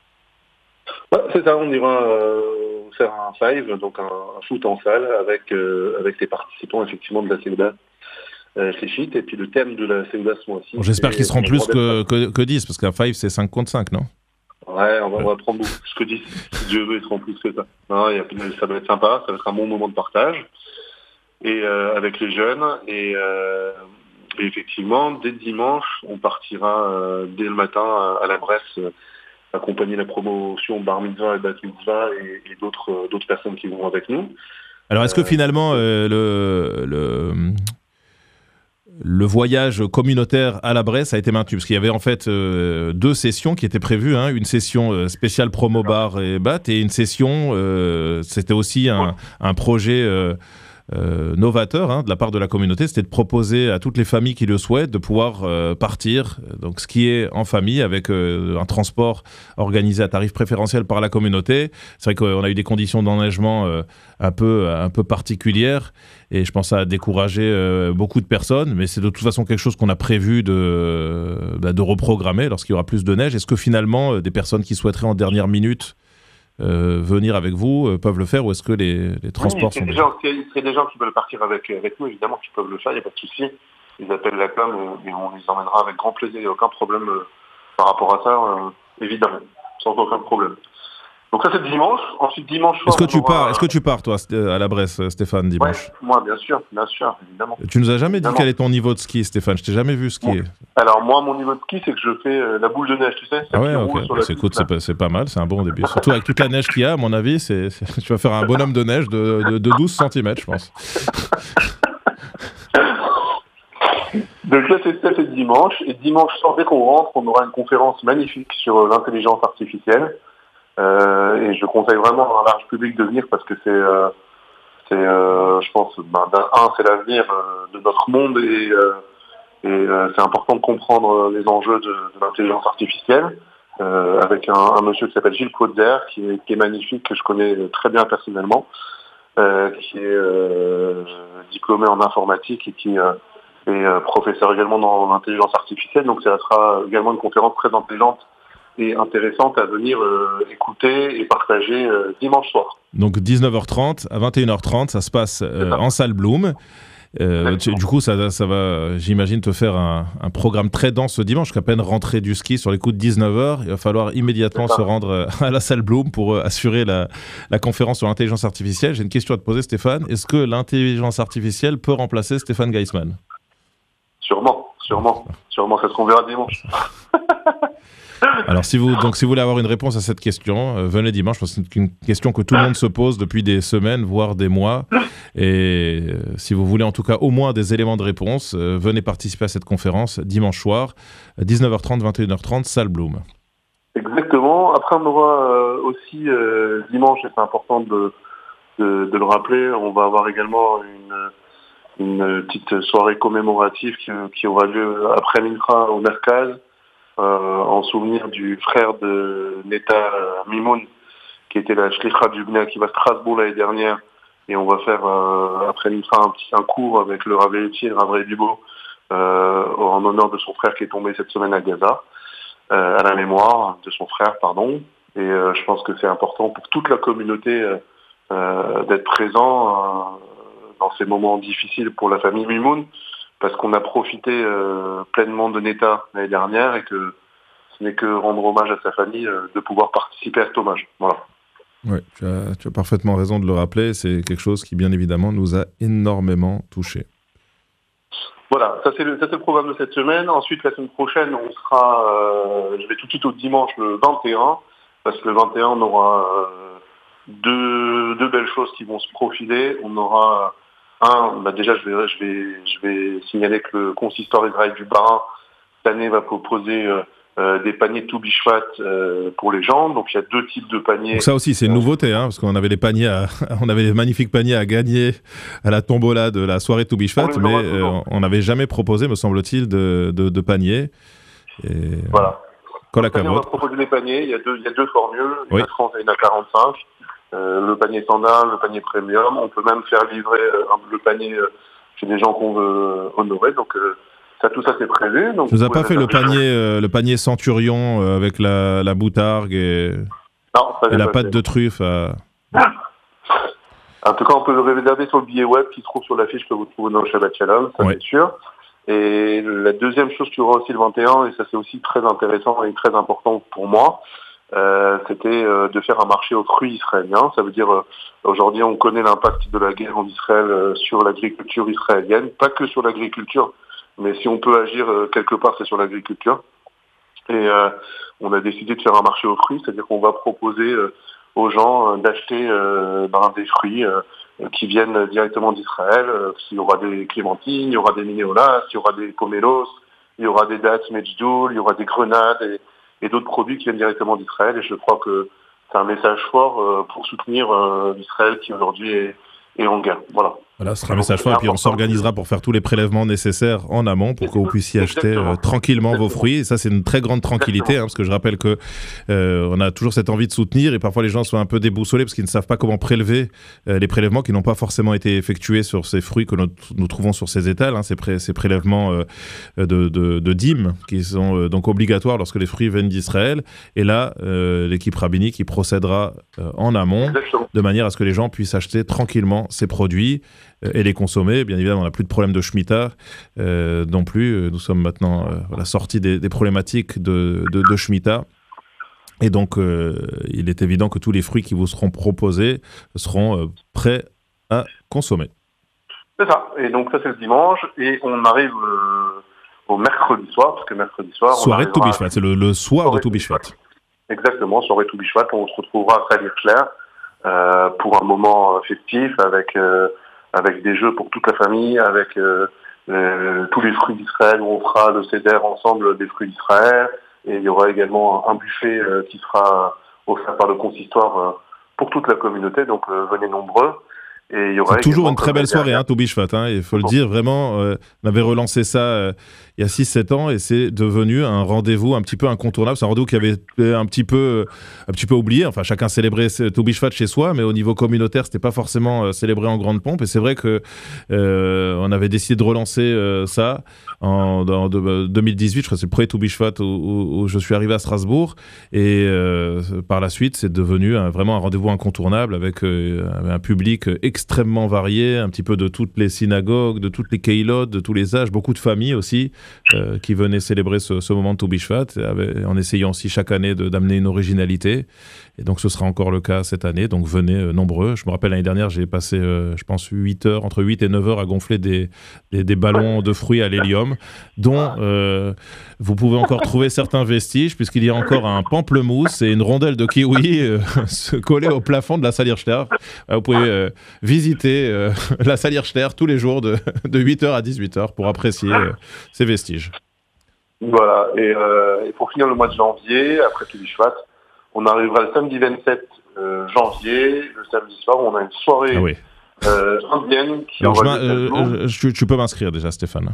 [SPEAKER 6] Ouais, c'est ça, on ira euh, faire un five, donc un, un foot en salle, avec, euh, avec les participants effectivement de la Seudah. Euh, et puis le thème de la Seudah ce mois-ci.
[SPEAKER 4] Bon, j'espère qu'ils seront plus que, que, que dix, parce qu'un five c'est cinq contre cinq, non?
[SPEAKER 6] Ouais, on va, ouais. on va prendre plus que dix. Si Dieu veut, ils seront plus que ça. Non, y a, ça va être sympa, ça va être un bon moment de partage et euh, avec les jeunes. Et, euh, et effectivement, dès dimanche, on partira euh, dès le matin à, à la Bresse, euh, accompagner la promotion Bar Mitzvah et Bat Mitzvah et, et d'autres, euh, d'autres personnes qui vont avec nous.
[SPEAKER 4] Alors, est-ce que finalement, euh, le... le... Le voyage communautaire à la Bresse a été maintenu, parce qu'il y avait en fait euh, deux sessions qui étaient prévues, hein, une session euh, spéciale promo bar et bat, et une session, euh, c'était aussi un, un projet euh, euh, novateur hein, de la part de la communauté, c'était de proposer à toutes les familles qui le souhaitent de pouvoir euh, partir, donc skier en famille avec euh, un transport organisé à tarif préférentiel par la communauté. C'est vrai qu'on a eu des conditions d'enneigement euh, un peu, un peu particulières, et je pense que ça a découragé euh, beaucoup de personnes, mais c'est de toute façon quelque chose qu'on a prévu de, bah, de reprogrammer lorsqu'il y aura plus de neige. Est-ce que finalement, euh, des personnes qui souhaiteraient en dernière minute euh, venir avec vous euh, peuvent le faire, ou est-ce que les, les transports
[SPEAKER 6] oui,
[SPEAKER 4] sont...
[SPEAKER 6] Des gens, c'est des gens qui veulent partir avec, avec nous, évidemment, qui peuvent le faire, il n'y a pas de souci. Ils appellent la com et, et on les emmènera avec grand plaisir, il n'y a aucun problème euh, par rapport à ça, euh, évidemment, sans aucun problème. Donc ça c'est dimanche, ensuite dimanche soir...
[SPEAKER 4] Est-ce que tu
[SPEAKER 6] aura...
[SPEAKER 4] pars, est-ce que tu pars toi à la Bresse, Stéphane, dimanche?
[SPEAKER 6] Ouais, moi bien sûr, bien sûr, évidemment.
[SPEAKER 4] Tu nous as jamais
[SPEAKER 6] évidemment.
[SPEAKER 4] dit quel est ton niveau de ski, Stéphane? Je t'ai jamais vu skier.
[SPEAKER 6] Bon. Alors moi mon niveau de ski c'est que je fais euh, la boule de neige, tu sais.
[SPEAKER 4] Ah ouais, ok, bah, c'est, écoute, c'est, pas, c'est pas mal, c'est un bon début. Surtout avec toute la neige qu'il y a, à mon avis, c'est, c'est... tu vas faire un bonhomme de neige de, de, de douze centimètres, je pense.
[SPEAKER 6] Donc Donc là, c'est ça, c'est dimanche. Et dimanche soir, dès qu'on rentre, on aura une conférence magnifique sur l'intelligence artificielle. Euh, et je conseille vraiment à un large public de venir parce que c'est, euh, c'est euh, je pense, ben, d'un un, c'est l'avenir euh, de notre monde et, euh, et euh, c'est important de comprendre les enjeux de, de l'intelligence artificielle. Euh, avec un, un monsieur qui s'appelle Gilles Cauder, qui est, qui est magnifique, que je connais très bien personnellement, euh, qui est euh, diplômé en informatique et qui euh, est euh, professeur également dans l'intelligence artificielle. Donc ça sera également une conférence très intelligente et intéressante à venir euh, écouter et partager euh, dimanche soir.
[SPEAKER 4] Donc dix-neuf heures trente à vingt et une heures trente, ça se passe euh, en salle Bloom. Euh, tu, du coup, ça, ça va, j'imagine, te faire un, un programme très dense ce dimanche, qu'à peine rentré du ski sur les coups de dix-neuf heures. Il va falloir immédiatement se rendre à la salle Bloom pour assurer la, la conférence sur l'intelligence artificielle. J'ai une question à te poser, Stéphane. Est-ce que l'intelligence artificielle peut remplacer Stéphane Geisman ?
[SPEAKER 6] Sûrement, sûrement. Sûrement, c'est ce qu'on verra dimanche.
[SPEAKER 4] Alors, si vous, donc, si vous voulez avoir une réponse à cette question, euh, venez dimanche, parce que c'est une question que tout le monde se pose depuis des semaines, voire des mois. Et euh, si vous voulez en tout cas au moins des éléments de réponse, euh, venez participer à cette conférence dimanche soir, dix-neuf heures trente, vingt et une heures trente, salle Bloom.
[SPEAKER 6] Exactement. Après, on aura euh, aussi euh, dimanche, et c'est important de, de, de le rappeler, on va avoir également une, une petite soirée commémorative qui, qui aura lieu après l'Intra au Merkaz. Euh, en souvenir du frère de Neta euh, Mimoun, qui était la Shlicha du Bnei Akiva Strasbourg l'année dernière. Et on va faire, euh, après l'Intra, un petit un cours avec le Rav Etier et le Rav Bibo, euh, en honneur de son frère qui est tombé cette semaine à Gaza, euh, à la mémoire de son frère, pardon. Et euh, je pense que c'est important pour toute la communauté euh, euh, d'être présent euh, dans ces moments difficiles pour la famille Mimoun, parce qu'on a profité euh, pleinement de Neta l'année dernière et que ce n'est que rendre hommage à sa famille euh, de pouvoir participer à cet hommage. Voilà.
[SPEAKER 4] Oui, tu as, tu as parfaitement raison de le rappeler. C'est quelque chose qui, bien évidemment, nous a énormément touchés.
[SPEAKER 6] Voilà, ça c'est, le, ça c'est le programme de cette semaine. Ensuite, la semaine prochaine, on sera, euh, je vais tout de suite au dimanche le vingt et un, parce que le vingt et un, on aura euh, deux, deux belles choses qui vont se profiler. On aura... Un, bah déjà, je vais, je vais, je vais signaler que le consistoire Israël du Bas-Rhin, cette année, va proposer euh, euh, des paniers to be shvat euh, pour les gens. Donc, il y a deux types de paniers. Donc
[SPEAKER 4] ça aussi, c'est une nouveauté, hein, parce qu'on avait des paniers, à, on avait des magnifiques paniers à gagner à la tombola de la soirée to be shvat, mais euh, on n'avait jamais proposé, me semble-t-il, de, de, de paniers. Et...
[SPEAKER 6] Voilà.
[SPEAKER 4] On
[SPEAKER 6] va proposer des paniers. Il y a deux, il y a deux formules, une oui. à trente et une à quarante-cinq. Euh, le panier standard, le panier premium. On peut même faire livrer euh, le panier euh, chez des gens qu'on veut honorer. Donc euh, ça, tout ça c'est prévu. Donc,
[SPEAKER 4] vous n'avez pas fait le panier, euh, le panier Centurion euh, avec la, la boutargue et,
[SPEAKER 6] non, ça
[SPEAKER 4] et la pâte
[SPEAKER 6] fait.
[SPEAKER 4] de truffe à...
[SPEAKER 6] En tout cas, on peut le réserver sur le billet web qui se trouve sur l'affiche que vous trouvez dans le Shabbat Shalom, ça oui. c'est sûr. Et la deuxième chose qu'il y aura aussi le vingt et un, et ça c'est aussi très intéressant et très important pour moi, Euh, c'était euh, de faire un marché aux fruits israéliens. Ça veut dire, euh, aujourd'hui, on connaît l'impact de la guerre en Israël euh, sur l'agriculture israélienne. Pas que sur l'agriculture, mais si on peut agir euh, quelque part, c'est sur l'agriculture. Et euh, on a décidé de faire un marché aux fruits, c'est-à-dire qu'on va proposer euh, aux gens euh, d'acheter euh, ben, des fruits euh, qui viennent directement d'Israël. Euh, il y aura des clémentines, il y aura des minéolas, il y aura des pomelos, il y aura des dattes medjoul, il y aura des grenades et et d'autres produits qui viennent directement d'Israël. Et je crois que c'est un message fort euh, pour soutenir euh, l'Israël qui aujourd'hui est, est en guerre. Voilà.
[SPEAKER 4] Voilà, ce sera un message fort. Et puis on s'organisera pour faire tous les prélèvements nécessaires en amont pour que vous puissiez acheter euh, tranquillement Exactement. vos fruits. Et ça, c'est une très grande tranquillité, hein, parce que je rappelle que euh, on a toujours cette envie de soutenir et parfois les gens sont un peu déboussolés parce qu'ils ne savent pas comment prélever euh, les prélèvements qui n'ont pas forcément été effectués sur ces fruits que nous, nous trouvons sur ces étals, hein, ces, pré- ces prélèvements euh, de, de, de dîmes qui sont euh, donc obligatoires lorsque les fruits viennent d'Israël. Et là, euh, l'équipe rabbinique qui procédera euh, en amont Exactement. de manière à ce que les gens puissent acheter tranquillement ces produits et les consommer. Bien évidemment, on n'a plus de problème de Shemitah euh, non plus. Nous sommes maintenant euh, voilà, sortis des, des problématiques de, de, de Shemitah. Et donc, euh, il est évident que tous les fruits qui vous seront proposés seront euh, prêts à consommer.
[SPEAKER 6] C'est ça. Et donc, ça, c'est le dimanche. Et on arrive euh, au mercredi soir, parce que mercredi soir...
[SPEAKER 4] Soirée de Toubi Shvat. C'est le, le soir de Toubi Shvat.
[SPEAKER 6] Exactement, soirée de Toubi Shvat. On se retrouvera à Salir Shler euh, pour un moment festif avec... Euh, avec des jeux pour toute la famille, avec euh, euh, tous les fruits d'Israël, où on fera le seder ensemble des fruits d'Israël. Et il y aura également un buffet euh, qui sera offert par le consistoire euh, pour toute la communauté, donc euh, venez nombreux. Et il y aura
[SPEAKER 4] c'est toujours une très belle soirée, hein, Tobi Shvat, hein, il faut bon. le dire, vraiment, euh, on avait relancé ça euh, il y a six sept ans et c'est devenu un rendez-vous un petit peu incontournable. C'est un rendez-vous qui avait été un petit peu, un petit peu oublié, enfin chacun célébrait Tobi Shvat chez soi, mais au niveau communautaire, c'était pas forcément euh, célébré en grande pompe, et c'est vrai que euh, on avait décidé de relancer euh, ça en, en de, deux mille dix-huit, je crois que c'est le premier Tobi Shvat où, où, où je suis arrivé à Strasbourg, et euh, par la suite, c'est devenu un, vraiment un rendez-vous incontournable avec euh, un public extrêmement extrêmement varié, un petit peu de toutes les synagogues, de toutes les keilot, de tous les âges, beaucoup de familles aussi euh, qui venaient célébrer ce, ce moment de Tobi Shvat, en essayant aussi chaque année de, d'amener une originalité. Et donc ce sera encore le cas cette année, donc venez euh, nombreux. Je me rappelle l'année dernière, j'ai passé, euh, je pense, huit heures, entre huit et neuf heures à gonfler des, des, des ballons de fruits à l'hélium, dont euh, vous pouvez encore trouver certains vestiges, puisqu'il y a encore un pamplemousse et une rondelle de kiwi euh, collée au plafond de la salle Hirschler. Vous pouvez euh, visiter euh, la salle Hirschler tous les jours de, de huit heures à dix-huit heures pour apprécier euh, ces vestiges.
[SPEAKER 6] Voilà, et, euh, et pour finir le mois de janvier, après Tobi Shvat, on arrivera le samedi vingt-sept euh, janvier, le samedi soir, où on a une soirée ah oui. euh, indienne. Qui
[SPEAKER 4] Alors, je euh, je, tu peux m'inscrire déjà, Stéphane.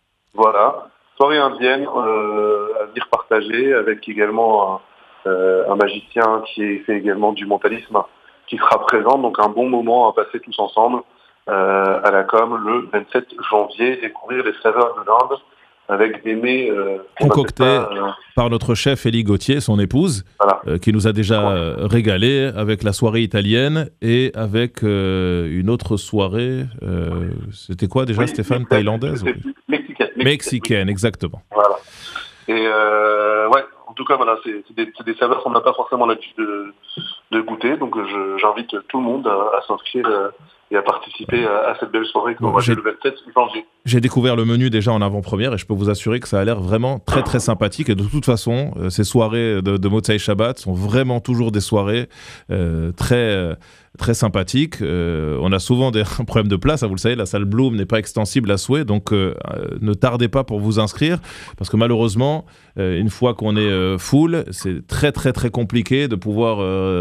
[SPEAKER 6] Voilà, soirée indienne euh, à venir partager, avec également un, euh, un magicien qui fait également du mentalisme, qui sera présent, donc un bon moment à passer tous ensemble euh, à la com le vingt-sept janvier, découvrir les saveurs de l'Inde avec des mets euh,
[SPEAKER 4] concoctés euh, par notre chef Élie Gauthier, son épouse, voilà. euh, qui nous a déjà euh, régalé avec la soirée italienne et avec euh, une autre soirée, euh, c'était quoi déjà, oui, Stéphane, thaïlandaise
[SPEAKER 6] Mexicaine. Mexicaine,
[SPEAKER 4] Mexicaine, exactement.
[SPEAKER 6] Voilà. Et euh, ouais, en tout cas, voilà, c'est, c'est, des, c'est des saveurs qu'on n'a pas forcément l'habitude de, de goûter, donc je, j'invite tout le monde à, à s'inscrire euh, et à participer à, à cette belle soirée qu'on aura le vingt-sept janvier.
[SPEAKER 4] J'ai découvert le menu déjà en avant-première et je peux vous assurer que ça a l'air vraiment très très sympathique. Et de toute façon, euh, ces soirées de, de Motsai Shabbat sont vraiment toujours des soirées euh, très... Euh, très sympathique. Euh, on a souvent des problèmes de place, hein, vous le savez, la salle Bloom n'est pas extensible à souhait, donc euh, ne tardez pas pour vous inscrire, parce que malheureusement, euh, une fois qu'on est euh, full, c'est très très très compliqué de pouvoir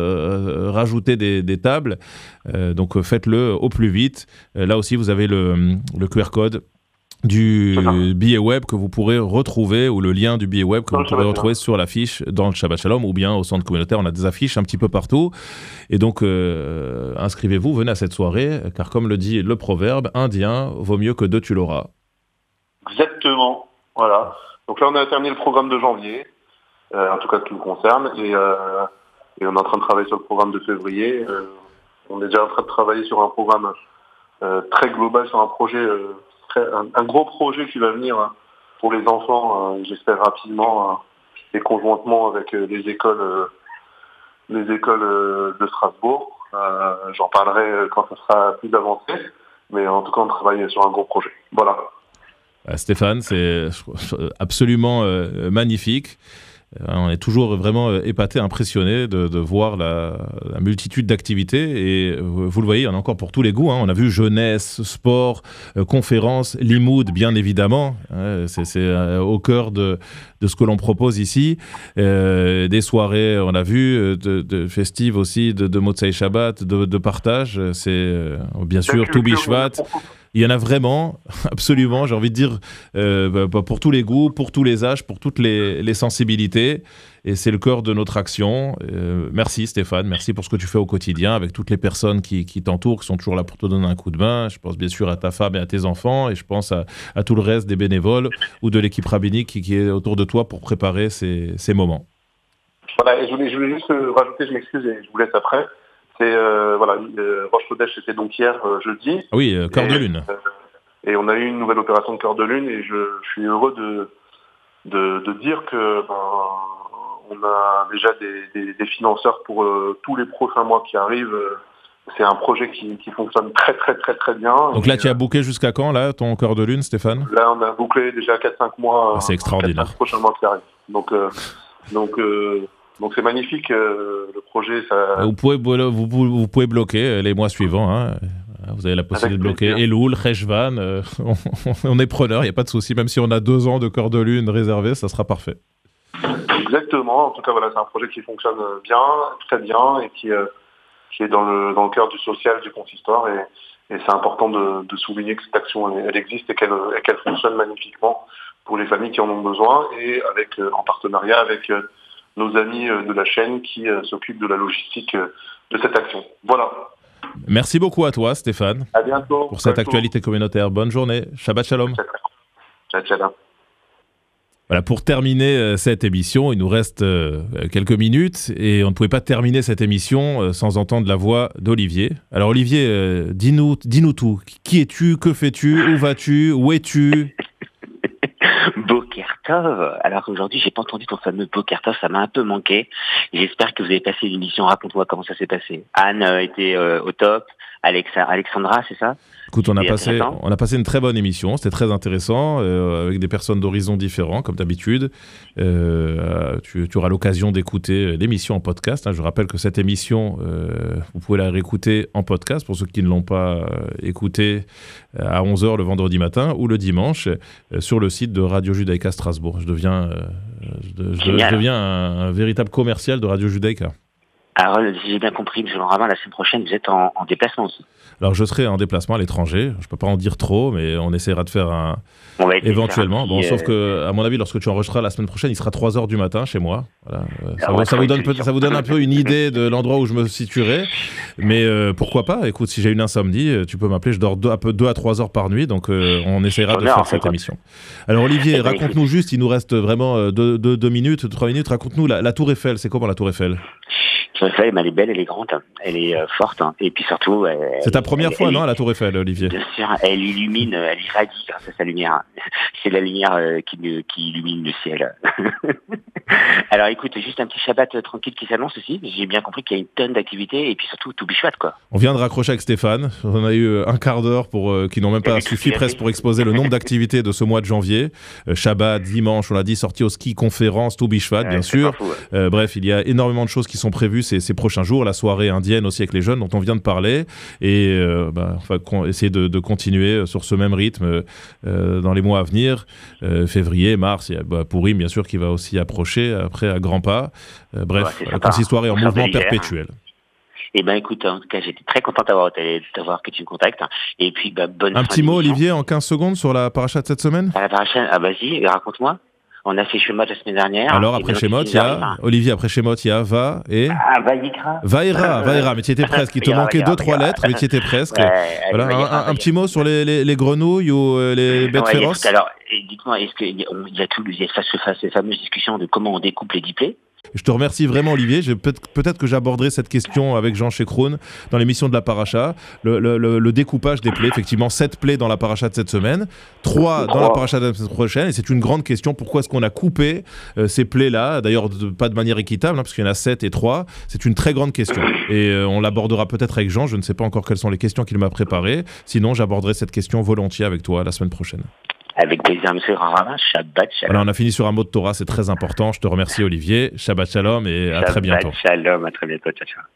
[SPEAKER 4] euh, rajouter des, des tables, euh, donc euh, faites-le au plus vite. Euh, là aussi, vous avez le, le Q R code du billet web que vous pourrez retrouver, ou le lien du billet web que vous pourrez retrouver sur l'affiche dans le Shabbat Shalom, ou bien au centre communautaire. On a des affiches un petit peu partout. Et donc, euh, inscrivez-vous, venez à cette soirée, car comme le dit le proverbe, indien vaut mieux que deux tu l'auras.
[SPEAKER 6] Exactement. Voilà. Donc là, on a terminé le programme de janvier, euh, en tout cas qui nous concerne, et, euh, et on est en train de travailler sur le programme de février. Euh, on est déjà en train de travailler sur un programme euh, très global, sur un projet... Euh, Un, un gros projet qui va venir pour les enfants, euh, j'espère rapidement, euh, et conjointement avec euh, les écoles, euh, les écoles euh, de Strasbourg. Euh, j'en parlerai quand ça sera plus avancé, mais en tout cas, on travaille sur un gros projet. Voilà.
[SPEAKER 4] Euh, Stéphane, c'est absolument euh, magnifique. On est toujours vraiment épaté, impressionné de, de voir la, la multitude d'activités, et vous le voyez, il y en a encore pour tous les goûts, hein. On a vu jeunesse, sport, euh, conférences, limoud, bien évidemment, hein. c'est, c'est euh, au cœur de, de ce que l'on propose ici, euh, des soirées, on a vu, de, de festives aussi, de, de Motsai Shabbat, de, de partage, c'est euh, bien sûr Tobi Shvat. Il y en a vraiment, absolument, j'ai envie de dire, euh, pour tous les goûts, pour tous les âges, pour toutes les, les sensibilités. Et c'est le cœur de notre action. Euh, merci Stéphane, merci pour ce que tu fais au quotidien avec toutes les personnes qui, qui t'entourent, qui sont toujours là pour te donner un coup de main. Je pense bien sûr à ta femme et à tes enfants, et je pense à, à tout le reste des bénévoles ou de l'équipe rabbinique qui, qui est autour de toi pour préparer ces, ces moments.
[SPEAKER 6] Voilà, et je voulais, je voulais juste rajouter, je m'excuse et je vous laisse après. C'est, euh, voilà, euh, Rosh Chodesh, c'était donc hier, euh, jeudi.
[SPEAKER 4] Oui, euh, cœur de lune.
[SPEAKER 6] Euh, et on a eu une nouvelle opération de cœur de lune, et je, je suis heureux de, de, de dire que ben, on a déjà des, des, des financeurs pour euh, tous les prochains mois qui arrivent. C'est un projet qui, qui fonctionne très très très très bien.
[SPEAKER 4] Donc là, tu as booké jusqu'à quand, là, ton cœur de lune, Stéphane ?
[SPEAKER 6] Là, on a bouclé déjà quatre cinq mois.
[SPEAKER 4] Ah, c'est extraordinaire.
[SPEAKER 6] quatre cinq prochains mois qui arrivent. Donc, euh, donc euh, Donc c'est magnifique, euh, le projet. Ça...
[SPEAKER 4] Vous, pouvez, vous, vous pouvez bloquer les mois suivants, hein, Vous avez la possibilité de bloquer Elul, Rejvan, euh, on, on est preneur, il n'y a pas de souci, même si on a deux ans de cœur de lune réservé, ça sera parfait.
[SPEAKER 6] Exactement, en tout cas voilà, c'est un projet qui fonctionne bien, très bien, et qui, euh, qui est dans le, dans le cœur du social du consistoire, et, et c'est important de, de souligner que cette action elle, elle existe et qu'elle, et qu'elle fonctionne magnifiquement pour les familles qui en ont besoin, et avec, euh, en partenariat avec euh, nos amis euh, de la chaîne qui euh, s'occupent de la logistique euh, de cette action. Voilà.
[SPEAKER 4] Merci beaucoup à toi, Stéphane.
[SPEAKER 6] À bientôt.
[SPEAKER 4] Pour cette actualité communautaire. Bonne journée. Shabbat Shalom.
[SPEAKER 6] Ciao, ciao.
[SPEAKER 4] Voilà, pour terminer euh, cette émission, il nous reste euh, quelques minutes et on ne pouvait pas terminer cette émission euh, sans entendre la voix d'Olivier. Alors Olivier, euh, dis-nous, dis-nous tout. Qui es-tu? Que fais-tu? Où vas-tu? Où es-tu?
[SPEAKER 7] Boker Tov. Alors aujourd'hui, j'ai pas entendu ton fameux Boker Tov, ça m'a un peu manqué. J'espère que vous avez passé l'émission. Raconte-moi comment ça s'est passé. Anne euh, était euh, au top. Alexa, Alexandra, c'est ça?
[SPEAKER 4] Écoute, on a, passé, on a passé une très bonne émission, c'était très intéressant, euh, avec des personnes d'horizons différents, comme d'habitude. Euh, tu, tu auras l'occasion d'écouter l'émission en podcast. Hein. Je rappelle que cette émission, euh, vous pouvez la réécouter en podcast, pour ceux qui ne l'ont pas euh, écoutée, à onze heures le vendredi matin ou le dimanche, euh, sur le site de Radio Judaïka Strasbourg. Je deviens, euh, je, je, je deviens un, un véritable commercial de Radio Judaïka.
[SPEAKER 7] Alors, si j'ai bien compris, M. Laurent, la semaine prochaine, vous êtes en, en déplacement aussi.
[SPEAKER 4] Alors, je serai en déplacement à l'étranger. Je ne peux pas en dire trop, mais on essaiera de faire un... On va éventuellement. Bon, euh... sauf que, à mon avis, lorsque tu enregistreras la semaine prochaine, il sera trois heures du matin chez moi. Voilà. Ça, Alors, vous, ça, vous donne peut- ça vous donne un peu une idée de l'endroit où je me situerai. Mais euh, pourquoi pas? Écoute, si j'ai une insomnie, tu peux m'appeler. Je dors deux à, peu, deux à trois heures par nuit. Donc, euh, on essaiera de faire cette émission. Alors, Olivier, raconte-nous juste, il nous reste vraiment deux, deux, deux minutes, trois minutes. Raconte-nous la, la Tour Eiffel. C'est comment la Tour Eiffel?
[SPEAKER 7] La Tour Eiffel, elle est belle, elle est grande, elle est euh, forte, hein. Et puis surtout... Elle,
[SPEAKER 4] c'est ta première
[SPEAKER 7] elle,
[SPEAKER 4] fois,
[SPEAKER 7] elle,
[SPEAKER 4] non, à la Tour Eiffel, Olivier?
[SPEAKER 7] Bien sûr, elle illumine, elle irradie grâce à sa lumière. C'est la lumière euh, qui, qui illumine le ciel. Alors écoute, juste un petit Shabbat euh, tranquille qui s'annonce aussi. J'ai bien compris qu'il y a une tonne d'activités, et puis surtout tout bichouette, quoi.
[SPEAKER 4] On vient de raccrocher avec Stéphane. On a eu un quart d'heure pour, euh, qui n'ont même pas suffi presque pour exposer le nombre d'activités de ce mois de janvier. Euh, Shabbat, dimanche, on l'a dit, sortie au ski, conférence, tout bichouette, bien ouais, sûr. Fou, ouais. euh, bref, il y a énormément de choses qui sont prévues ces, ces prochains jours. La soirée indienne aussi avec les jeunes dont on vient de parler, et euh, bah, on va con- essayer de, de continuer sur ce même rythme euh, dans les mois à venir. Euh, février, mars, il y a bah, Pourim bien sûr qui va aussi approcher après à grands pas. Euh, bref, ouais, le consistoire est en mouvement perpétuel.
[SPEAKER 7] Eh ben écoute, en tout cas, j'étais très content d'avoir, d'avoir que tu me contactes. Et puis, bah, bonne
[SPEAKER 4] Un petit mot, Olivier, en quinze secondes sur la paracha de cette semaine.
[SPEAKER 7] À la paracha, ah vas-y, raconte-moi. On a fait Shemot la semaine dernière.
[SPEAKER 4] Alors après Shemot, il y a Olivier. Après Shemot, il y a Va et
[SPEAKER 7] ah Vaïkra.
[SPEAKER 4] Vaïra, Vaïra. Mais tu étais presque. Il te manquait deux trois lettres, mais tu étais presque. Ouais, voilà, un, un, un petit mot sur les, les, les grenouilles ou euh, les bêtes ouais, féroces.
[SPEAKER 7] Alors, dites-moi, est-ce qu'il y a, il y a tout, il y a ces fameuses discussions de comment on découpe les dix plaies?
[SPEAKER 4] Je te remercie vraiment, Olivier. Je, peut- peut-être que j'aborderai cette question avec Jean Chekroun dans l'émission de la paracha. Le, le, le, le découpage des plaies, effectivement, sept plaies dans la paracha de cette semaine, trois dans la paracha de la semaine prochaine. Et c'est une grande question. Pourquoi est-ce qu'on a coupé euh, ces plaies-là? D'ailleurs, de, pas de manière équitable, hein, parce qu'il y en a sept et trois. C'est une très grande question. Et euh, on l'abordera peut-être avec Jean. Je ne sais pas encore quelles sont les questions qu'il m'a préparées. Sinon, j'aborderai cette question volontiers avec toi la semaine prochaine.
[SPEAKER 7] Avec plaisir, monsieur Rama. Shabbat shalom.
[SPEAKER 4] Voilà, on a fini sur un mot de Torah, c'est très important. Je te remercie, Olivier. Shabbat shalom et à
[SPEAKER 7] Shabbat
[SPEAKER 4] très bientôt.
[SPEAKER 7] Shalom, à très bientôt. Ciao, ciao.